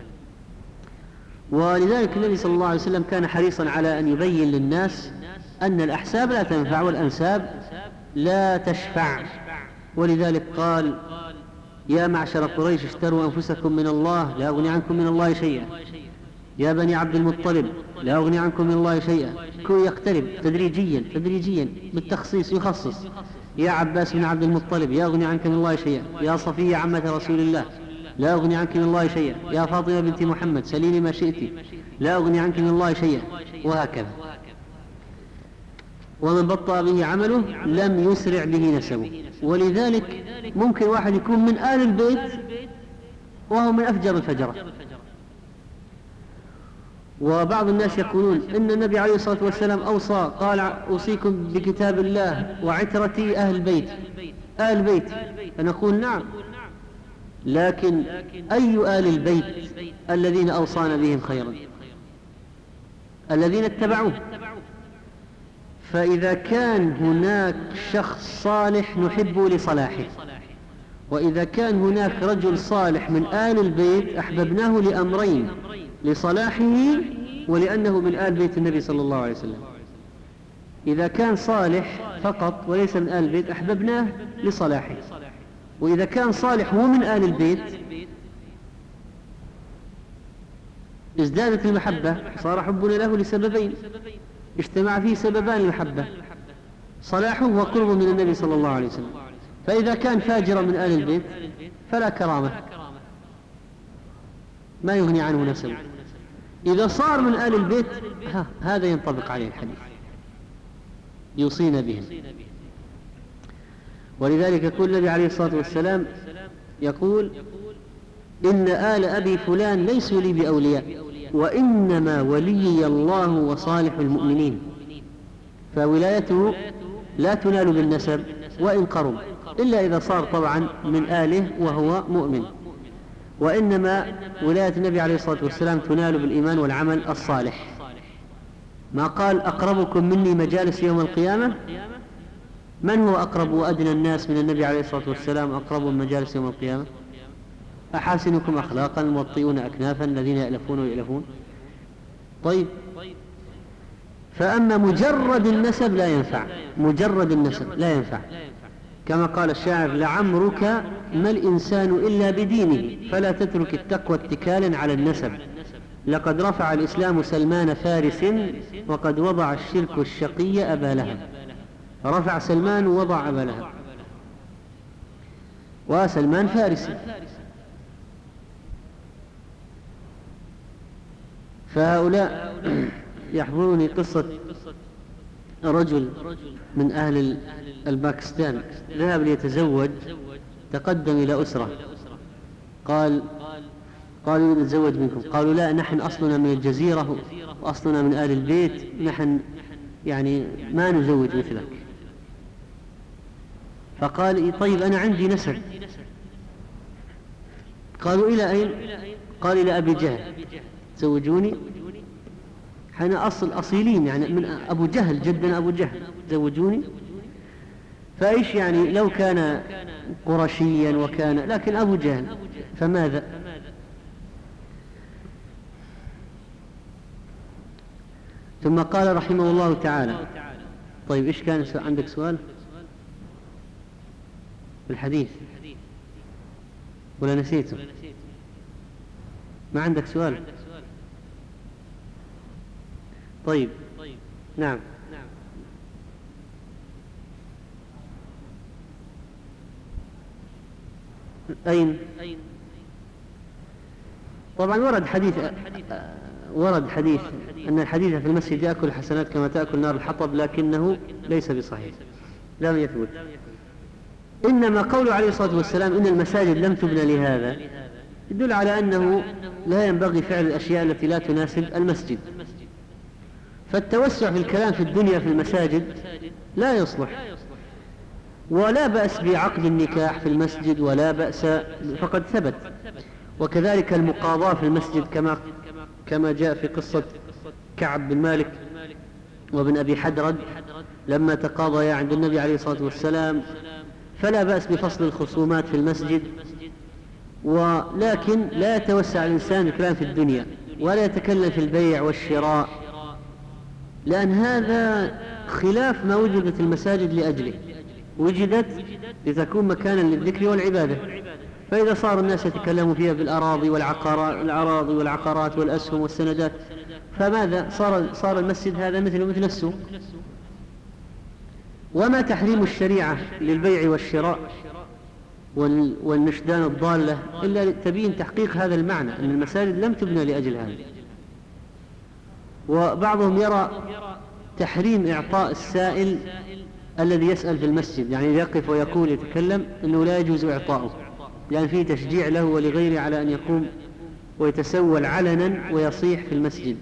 ولذلك النبي صلى الله عليه وسلم كان حريصا على أن يبين للناس أن الأحساب لا تنفع والأنساب لا تشفع. ولذلك قال يا معشر قريش اشتروا أنفسكم من الله لا أغني عنكم من الله شيئا، يا بني عبد المطلب لا أغني عنكم من الله شيئا. كل يقترب تدريجيا تدريجيا بالتخصيص يخصص. يا عباس بن عبد المطلب لا أغني عنك من الله شيئا، يا صفية عمة رسول الله لا أغني عنك من الله شيئا، يا فاطمة بنت محمد سليني ما شئت لا أغني عنك من الله شيئا، وهكذا. ومن بطأ به عمله لم يسرع به نسبه. ولذلك ممكن واحد يكون من آل البيت وهو من أفجر الفجرة. وبعض الناس يقولون إن النبي عليه الصلاة والسلام أوصى قال أوصيكم بكتاب الله وعترتي أهل البيت أهل البيت. فنقول نعم، لكن أي آل البيت الذين أوصانا بهم خيرا؟ الذين اتبعوه. فإذا كان هناك شخص صالح نحب لصلاحه، وإذا كان هناك رجل صالح من آل البيت أحببناه لأمرين: لصلاحه ولأنه من آل بيت النبي صلى الله عليه وسلم. إذا كان صالح فقط وليس من آل البيت أحببناه لصلاحه، وإذا كان صالح هو من آل البيت ازدادت المحبة، صار حبنا له لسببين اجتمع فيه سببان المحبة: صلاحه وقربه من النبي صلى الله عليه وسلم. فإذا كان فاجرا من آل البيت فلا كرامة، ما يغني عنه نسبه. إذا صار من آل البيت ها هذا ينطبق عليه الحديث يوصينا بهم. ولذلك يقول النبي عليه الصلاة والسلام يقول إن آل أبي فلان ليسوا لي بأولياء وإنما ولي الله وصالح المؤمنين. فولايته لا تنال بالنسب وإن قرب، إلا إذا صار طبعا من آله وهو مؤمن. وإنما ولاية النبي عليه الصلاة والسلام تنال بالإيمان والعمل الصالح. ما قال أقربكم مني مجالس يوم القيامة؟ من هو أقرب وأدنى الناس من النبي عليه الصلاة والسلام أقرب مجالس يوم القيامة؟ أحاسنكم أخلاقا موطئون أكنافا الذين يألفون ويألفون. طيب، فأما مجرد النسب لا ينفع، مجرد النسب لا ينفع. كما قال الشاعر: لعمرك ما الإنسان إلا بدينه فلا تترك التقوى اتكالا على النسب. لقد رفع الإسلام سلمان فارس وقد وضع الشرك الشقي أبا لهب. رفع سلمان ووضع أبا لهب، وسلمان فارسي. فهؤلاء يحضرني قصة رجل من أهل الباكستان ذهب ليتزوج، تقدم إلى أسرة، قال قالوا نتزوج منكم، قالوا لا نحن أصلنا من الجزيرة وأصلنا من آل البيت، نحن يعني ما نزوج مثلك. فقال طيب أنا عندي نسب. قالوا إلى أين؟ قال إلى أبي جهل، زوجوني، حنا أصل أصيلين يعني من أبو جهل، جدنا أبو جهل، زوجوني. فإيش يعني لو كان قرشيا وكان، لكن أبو جهل فماذا؟ ثم قال رحمه الله تعالى: طيب إيش كان عندك سؤال بالحديث ولا نسيته؟ ما عندك سؤال؟ طيب نعم. أين؟ طبعا ورد حديث ورد حديث أن الحديث في المسجد يأكل الحسنات كما تأكل نار الحطب، لكنه ليس بصحيح، لم يثبت. إنما قوله عليه الصلاة والسلام إن المساجد لم تبنى لهذا يدل على أنه لا ينبغي فعل الأشياء التي لا تناسب المسجد. فالتوسع في الكلام في الدنيا في المساجد لا يصلح، ولا بأس بعقد النكاح في المسجد ولا بأس، فقد ثبت. وكذلك المقاضاة في المسجد كما كما جاء في قصة كعب بن مالك وابن أبي حدرد لما تقاضيا عند النبي عليه الصلاة والسلام، فلا بأس بفصل الخصومات في المسجد، ولكن لا يتوسع الإنسان الكلام في الدنيا ولا يتكلم في البيع والشراء، لأن هذا خلاف ما وجدت المساجد لأجله، وجدت لتكون مكانا للذكر والعبادة. فإذا صار الناس يتكلموا فيها بالأراضي والعقارات, الأراضي والعقارات والأسهم والسندات، فماذا صار, صار المسجد هذا مثل مثل السوق. وما تحريم الشريعة للبيع والشراء والنشدان الضالة إلا تبين تحقيق هذا المعنى، أن المساجد لم تبنى لأجل هذا. وبعضهم يرى تحريم إعطاء السائل الذي يسأل في المسجد، يعني يقف ويقول يتكلم، أنه لا يجوز إعطاؤه، لأن فيه تشجيع له ولغيره على أن يقوم ويتسول علنا ويصيح في المسجد.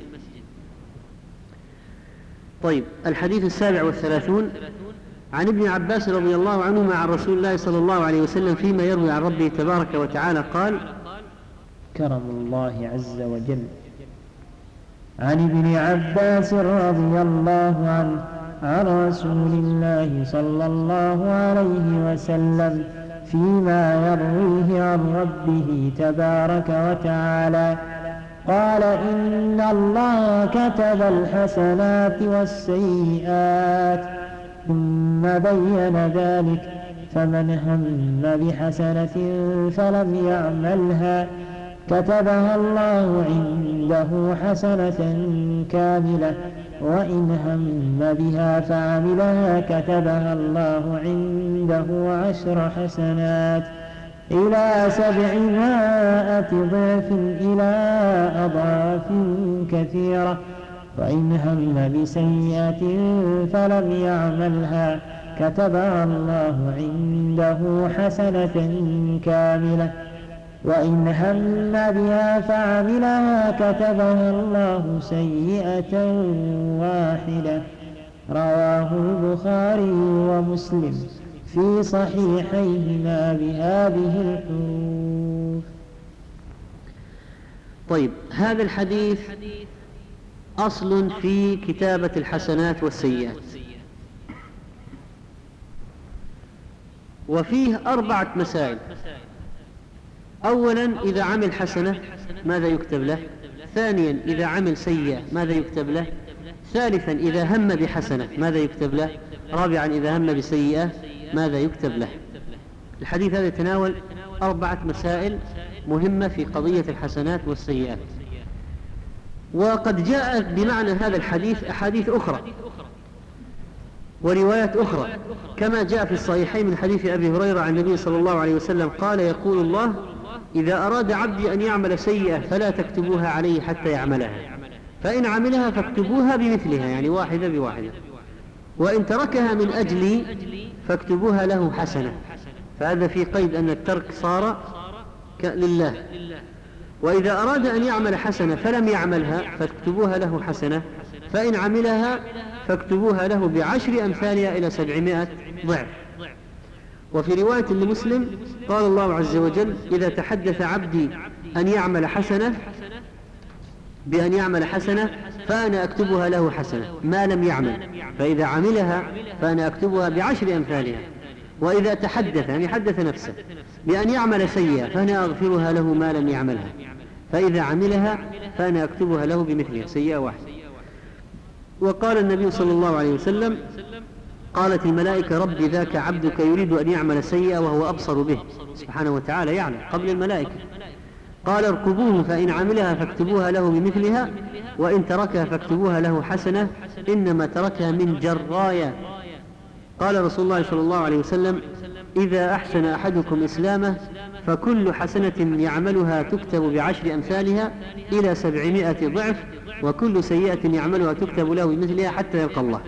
طيب، الحديث السابع والثلاثون عن ابن عباس رضي الله عنهما عن رسول الله صلى الله عليه وسلم فيما يروي عن ربه تبارك وتعالى قال: كرم الله عز وجل. عن ابن عباس رضي الله عنه عن رسول الله صلى الله عليه وسلم فيما يرويه عن ربه تبارك وتعالى قال: إن الله كتب الحسنات والسيئات ثم بين ذلك، فمن هم بحسنة فلم يعملها كتبها الله عنده حسنة كاملة، وإن هم بها فعملها كتبها الله عنده عشر حسنات إلى سبعمائة ضعف إلى أضعاف كثيرة. وإن هم بسيئة فلم يعملها كتبها الله عنده حسنة كاملة، وإن هم بها فعملها كتبها الله سيئة واحدة. رواه البخاري ومسلم في صحيحيهما بهذه الحروف. طيب، هذا الحديث أصل في كتابة الحسنات والسيئات، وفيه أربعة مسائل. أولا، إذا عمل حسنة ماذا يكتب له؟ ثانيا، إذا عمل سيئة ماذا يكتب له؟ ثالثا، إذا هم بحسنة ماذا يكتب له؟ رابعا، إذا هم بسيئة ماذا يكتب له؟ الحديث هذا يتناول أربعة مسائل مهمة في قضية الحسنات والسيئات. وقد جاءت بمعنى هذا الحديث أحاديث أخرى وروايات أخرى، كما جاء في الصحيحين من حديث أبي هريرة عن النبي صلى الله عليه وسلم قال: يقول الله: إذا أراد عبدي أن يعمل سيئة فلا تكتبوها عليه حتى يعملها، فإن عملها فاكتبوها بمثلها، يعني واحدة بواحدة، وإن تركها من أجلي فاكتبوها له حسنة. فهذا في قيد أن الترك صار لله. وإذا أراد أن يعمل حسنة فلم يعملها فاكتبوها له حسنة، فإن عملها فاكتبوها له بعشر أمثالها إلى سبعمائة ضعف. وفي رواية لمسلم قال الله عز وجل: إذا تحدث عبدي أن يعمل حسنة بأن يعمل حسنة فأنا أكتبها له حسنة ما لم يعمل، فإذا عملها فأنا أكتبها بعشر أمثالها. وإذا تحدث يعني حدث نفسه بأن يعمل سيئة فأنا أغفرها له ما لم يعملها، فإذا عملها فأنا أكتبها له بمثلها، سيئة واحدة. وقال النبي صلى الله عليه وسلم: قالت الملائكة: رب ذاك عبدك يريد أن يعمل سيئة وهو أبصر به. سبحانه وتعالى يعلم قبل الملائكة. قال: اركبوه فإن عملها فاكتبوها له بمثلها، وإن تركها فاكتبوها له حسنة، إنما تركها من جرايا. قال رسول الله صلى الله عليه وسلم: إذا أحسن أحدكم إسلامه فكل حسنة يعملها تكتب بعشر أمثالها إلى سبعمائة ضعف، وكل سيئة يعملها تكتب له بمثلها حتى يلقى الله.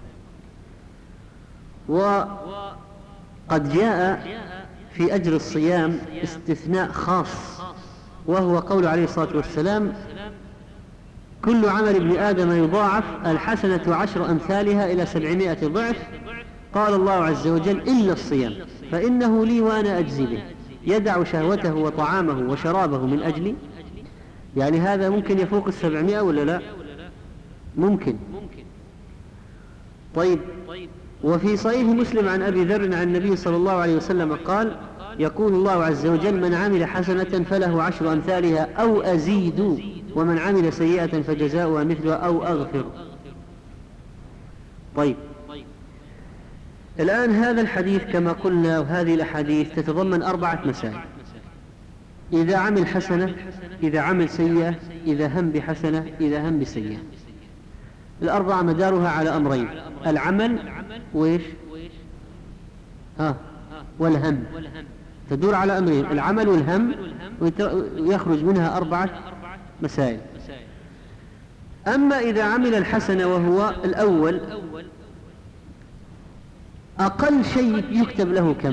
وقد جاء في أجر الصيام استثناء خاص، وهو قول عليه الصلاة والسلام: كل عمل ابن آدم يضاعف الحسنة عشر أمثالها إلى سبعمائة ضعف. قال الله عز وجل: إلا الصيام فإنه لي وأنا أجزي به، يدع شهوته وطعامه وشرابه من أجلي. يعني هذا ممكن يفوق السبعمائة ولا لا؟ ممكن. طيب. وفي صحيح مسلم عن أبي ذر عن النبي صلى الله عليه وسلم قال: يقول الله عز وجل: من عمل حسنة فله عشر أمثالها أو أزيد، ومن عمل سيئة فجزاؤها مثلها أو أغفر. طيب، الآن هذا الحديث كما قلنا وهذه الأحاديث تتضمن أربعة مسائل: إذا عمل حسنة، إذا عمل سيئة، إذا هم بحسنة، إذا هم بسيئة. الأربعة مدارها على أمرين: العمل وإيش؟ ها والهم. تدور على أمرين: العمل والهم، ويخرج منها أربعة مسائل. أما إذا عمل الحسنة وهو الأول، أقل شيء يكتب له كم؟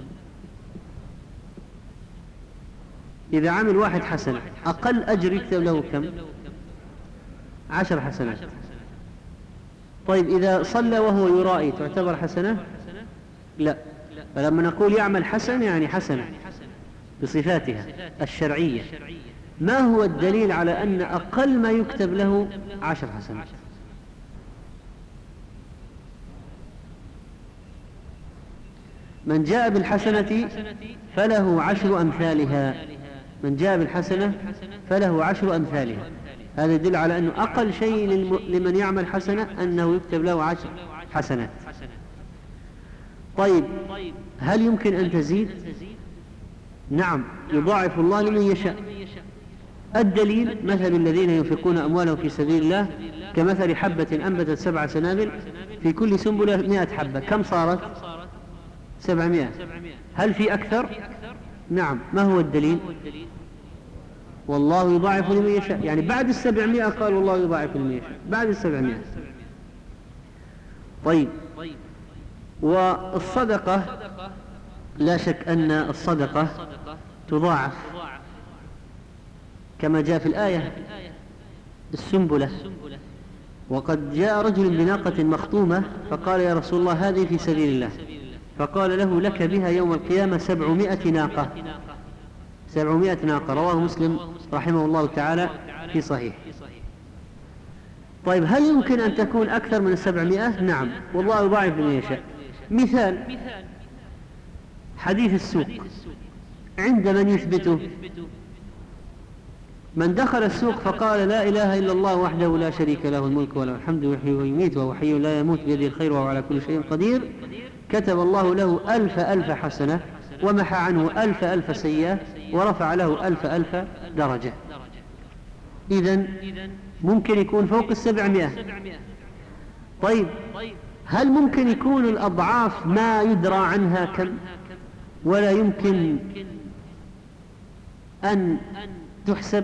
إذا عمل واحد حسنة أقل أجر يكتب له كم؟ عشر حسنات. طيب، إذا صلى وهو يرائي تعتبر حسنة؟ لا. فلما نقول يعمل حسن يعني حسنة بصفاتها الشرعية. ما هو الدليل على أن أقل ما يكتب له عشر حسنات؟ من جاء بالحسنة فله عشر أمثالها. من جاء بالحسنة فله عشر أمثالها. هذا يدل على أنه أقل شيء لمن يعمل حسنة أنه يكتب له عشر حسنات. طيب، هل يمكن أن تزيد؟ نعم، يضاعف الله لمن يشاء. الدليل: مثل الذين ينفقون أموالهم في سبيل الله كمثل حبة أنبتت سبع سنابل في كل سنبلة مئة حبة. كم صارت؟ سبعمائة. هل في أكثر؟ نعم. ما هو الدليل؟ والله يضاعف لمن يشاء. يعني بعد السبعمائة قال والله يضاعف لمن يشاء، بعد السبعمائة. طيب، والصدقة لا شك أن الصدقة تضاعف كما جاء في الآية: السنبلة. وقد جاء رجل بناقة مخطومة فقال: يا رسول الله هذه في سبيل الله. فقال له: لك بها يوم القيامة سبعمائة ناقة. سبعمائة ناقة. رواه مسلم رحمه الله تعالى في صحيح. طيب، هل يمكن أن تكون أكثر من السبعمائة؟ نعم، والله يضاعف لمن يشاء. مثال: حديث السوق عند من يثبته؟ من دخل السوق فقال: لا إله إلا الله وحده لا شريك له الملك وله الحمد يحيي ويميت وهو حي لا يموت بيده الخير وهو على كل شيء قدير، كتب الله له ألف ألف حسنة ومحى عنه ألف ألف سيئة ورفع له ألف ألف درجة. إذن ممكن يكون فوق السبعمائة. طيب، هل ممكن يكون الأضعاف ما يدرى عنها كم ولا يمكن أن تحسب؟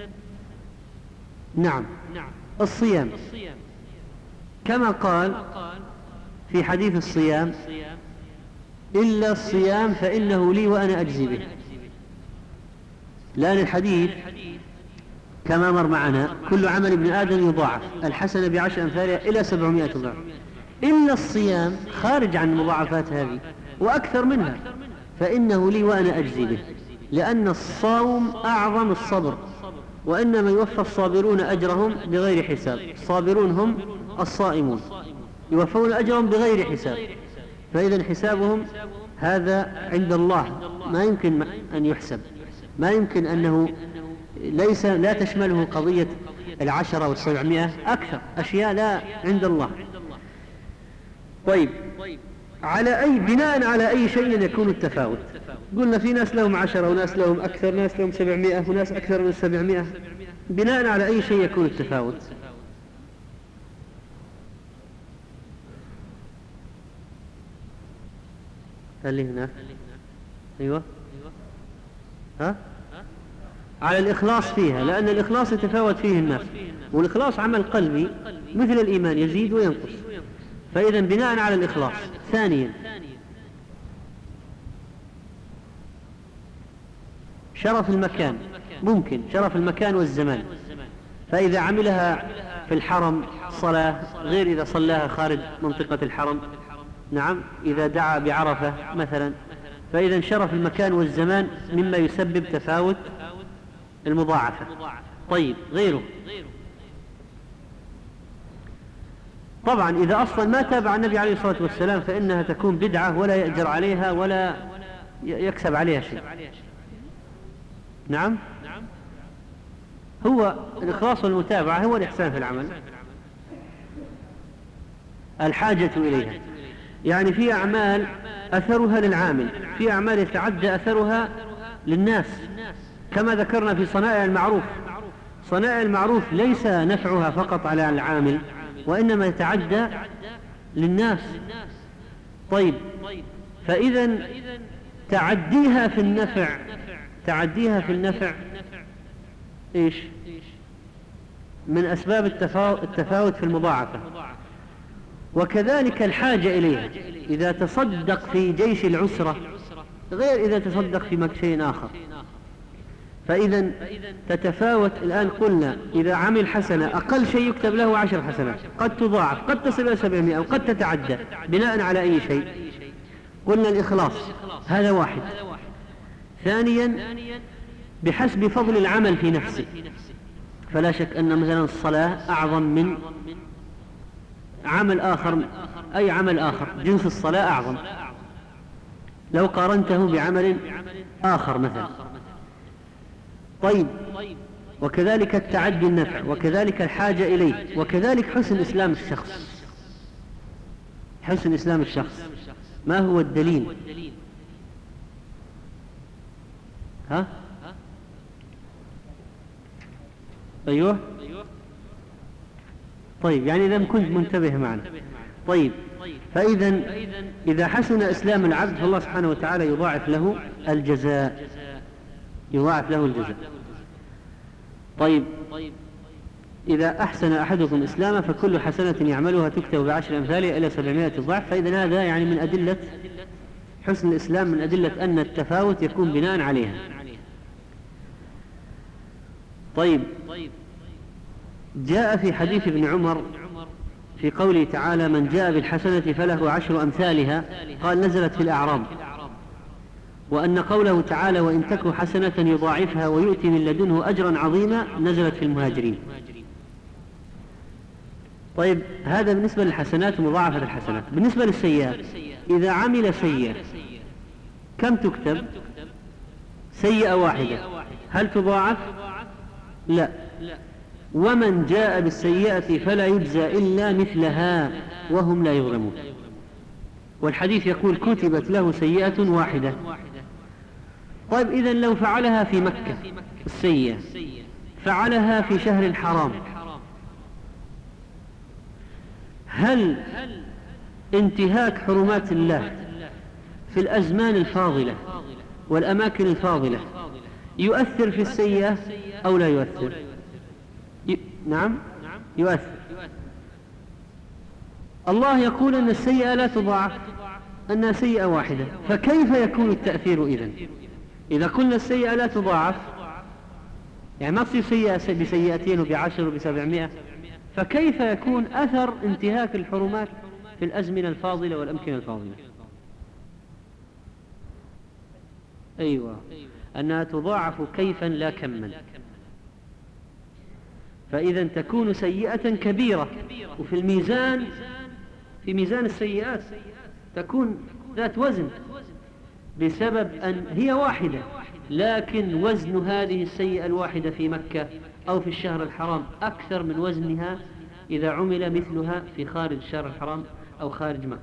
نعم. الصيام كما قال في حديث الصيام: إلا الصيام فإنه لي وأنا أجزي به. لأن الحديث كما مر معنا: كل عمل ابن آدم يضاعف، الحسنة بعشر أمثالها إلى سبعمائة ضعف. إلا الصيام خارج عن المضاعفات هذه وأكثر منها، فإنه لي وأنا أجزي به، لأن الصوم أعظم الصبر، وإنما يوفى الصابرون أجرهم بغير حساب. الصابرون هم الصائمون، يوفون أجرهم بغير حساب. فإذا حسابهم هذا عند الله ما يمكن أن يحسب، ما يمكن أنه ليس لا تشمله قضية العشرة والسبعمائة، أكثر أشياء لا عند الله. طيب، على أي بناء على أي شيء يكون التفاوت؟ قلنا في ناس لهم عشرة وناس لهم أكثر، ناس لهم سبعمائة وناس أكثر من سبعمائة. بناء على أي شيء يكون التفاوت؟ اللي هناك أيوة ها؟ على الإخلاص فيها، لأن الإخلاص يتفاوت فيه الناس، والإخلاص عمل قلبي مثل الإيمان يزيد وينقص. فإذا بناء على الإخلاص. ثانيا، شرف المكان، ممكن شرف المكان والزمان. فإذا عملها في الحرم صلاة غير إذا صلاها خارج منطقة الحرم. نعم، إذا دعا بعرفة مثلا. فإذا شرف المكان والزمان مما يسبب تفاوت المضاعفة. طيب، غيره طبعا إذا أصلا ما تابع النبي عليه الصلاة والسلام فإنها تكون بدعة ولا يأجر عليها ولا يكسب عليها شيء. نعم، هو الإخلاص والمتابعة هو الإحسان في العمل، الحاجة إليها. يعني في أعمال أثرها للعامل، في أعمال يتعدى أثرها للناس، كما ذكرنا في صنائع المعروف. صنائع المعروف ليس نفعها فقط على العامل، وإنما يتعدى للناس. طيب، فإذا تعديها في النفع تعديها في النفع إيش؟ من أسباب التفاوت في المضاعفة. وكذلك الحاجة إليها، إذا تصدق في جيش العسرة غير إذا تصدق في شيء آخر. فإذا تتفاوت. الآن قلنا إذا عمل حسنة أقل شيء يكتب له عشر حسنات، قد تضاعف، قد تصل إلى سبعمائة، وقد تتعدى بناء على أي شيء. قلنا الإخلاص هذا واحد. ثانيا بحسب فضل العمل في نفسه، فلا شك أن مثلا الصلاة أعظم من عمل آخر، أي عمل آخر جنس الصلاة أعظم لو قارنته بعمل آخر مثلا. طيب، وكذلك التعدي النفع، وكذلك الحاجة إليه، وكذلك حسن إسلام الشخص. حسن إسلام الشخص ما هو الدليل؟ ها؟ أيوه. طيب، يعني إذا كنت منتبه معنا. طيب، فإذا إذا حسن إسلام العبد فالله سبحانه وتعالى يضاعف له الجزاء، يضاعف له الجزاء. طيب، إذا أحسن أحدكم إسلاما فكل حسنة يعملها تكتب بعشر أمثالها إلى سبعمائة ضعف. فإذا هذا يعني من أدلة حسن الإسلام، من أدلة أن التفاوت يكون بناء عليها. طيب، جاء في حديث ابن عمر في قوله تعالى: من جاء بالحسنة فله عشر أمثالها، قال نزلت في الأعراب. وأن قوله تعالى: وإن تك حسنة يضاعفها ويؤتي من لدنه أجرا عظيما، نزلت في المهاجرين. طيب، هذا بالنسبة للحسنات ومضاعفة الحسنات. بالنسبة للسيئات، إذا عمل سيئة كم تكتب؟ سيئة واحدة. هل تضاعف؟ لا. ومن جاء بالسيئة فلا يجزى إلا مثلها وهم لا يظلمون. والحديث يقول: كتبت له سيئة واحدة. طيب، إذن لو فعلها في مكة السيئة، فعلها في شهر حرام، هل انتهاك حرمات الله في الأزمان الفاضلة والأماكن الفاضلة يؤثر في السيئة أو لا يؤثر؟ ي... نعم يؤثر. الله يقول أن السيئة لا تضاعف، أنها سيئة واحدة، فكيف يكون التأثير إذن؟ إذا قلنا السيئة لا تضاعف، يعني ما تصير سيئة بسيئتين وبعشر وبسبعمائة، فكيف يكون أثر انتهاك الحرمات في الأزمنة الفاضلة والأمكنة الفاضلة؟ أيوة، أنها تضاعف كيفا لا كما. فإذا تكون سيئة كبيرة، وفي الميزان، في ميزان السيئات تكون ذات وزن، بسبب أن هي واحدة، لكن وزن هذه السيئة الواحدة في مكة أو في الشهر الحرام أكثر من وزنها إذا عمل مثلها في خارج الشهر الحرام أو خارج مكة.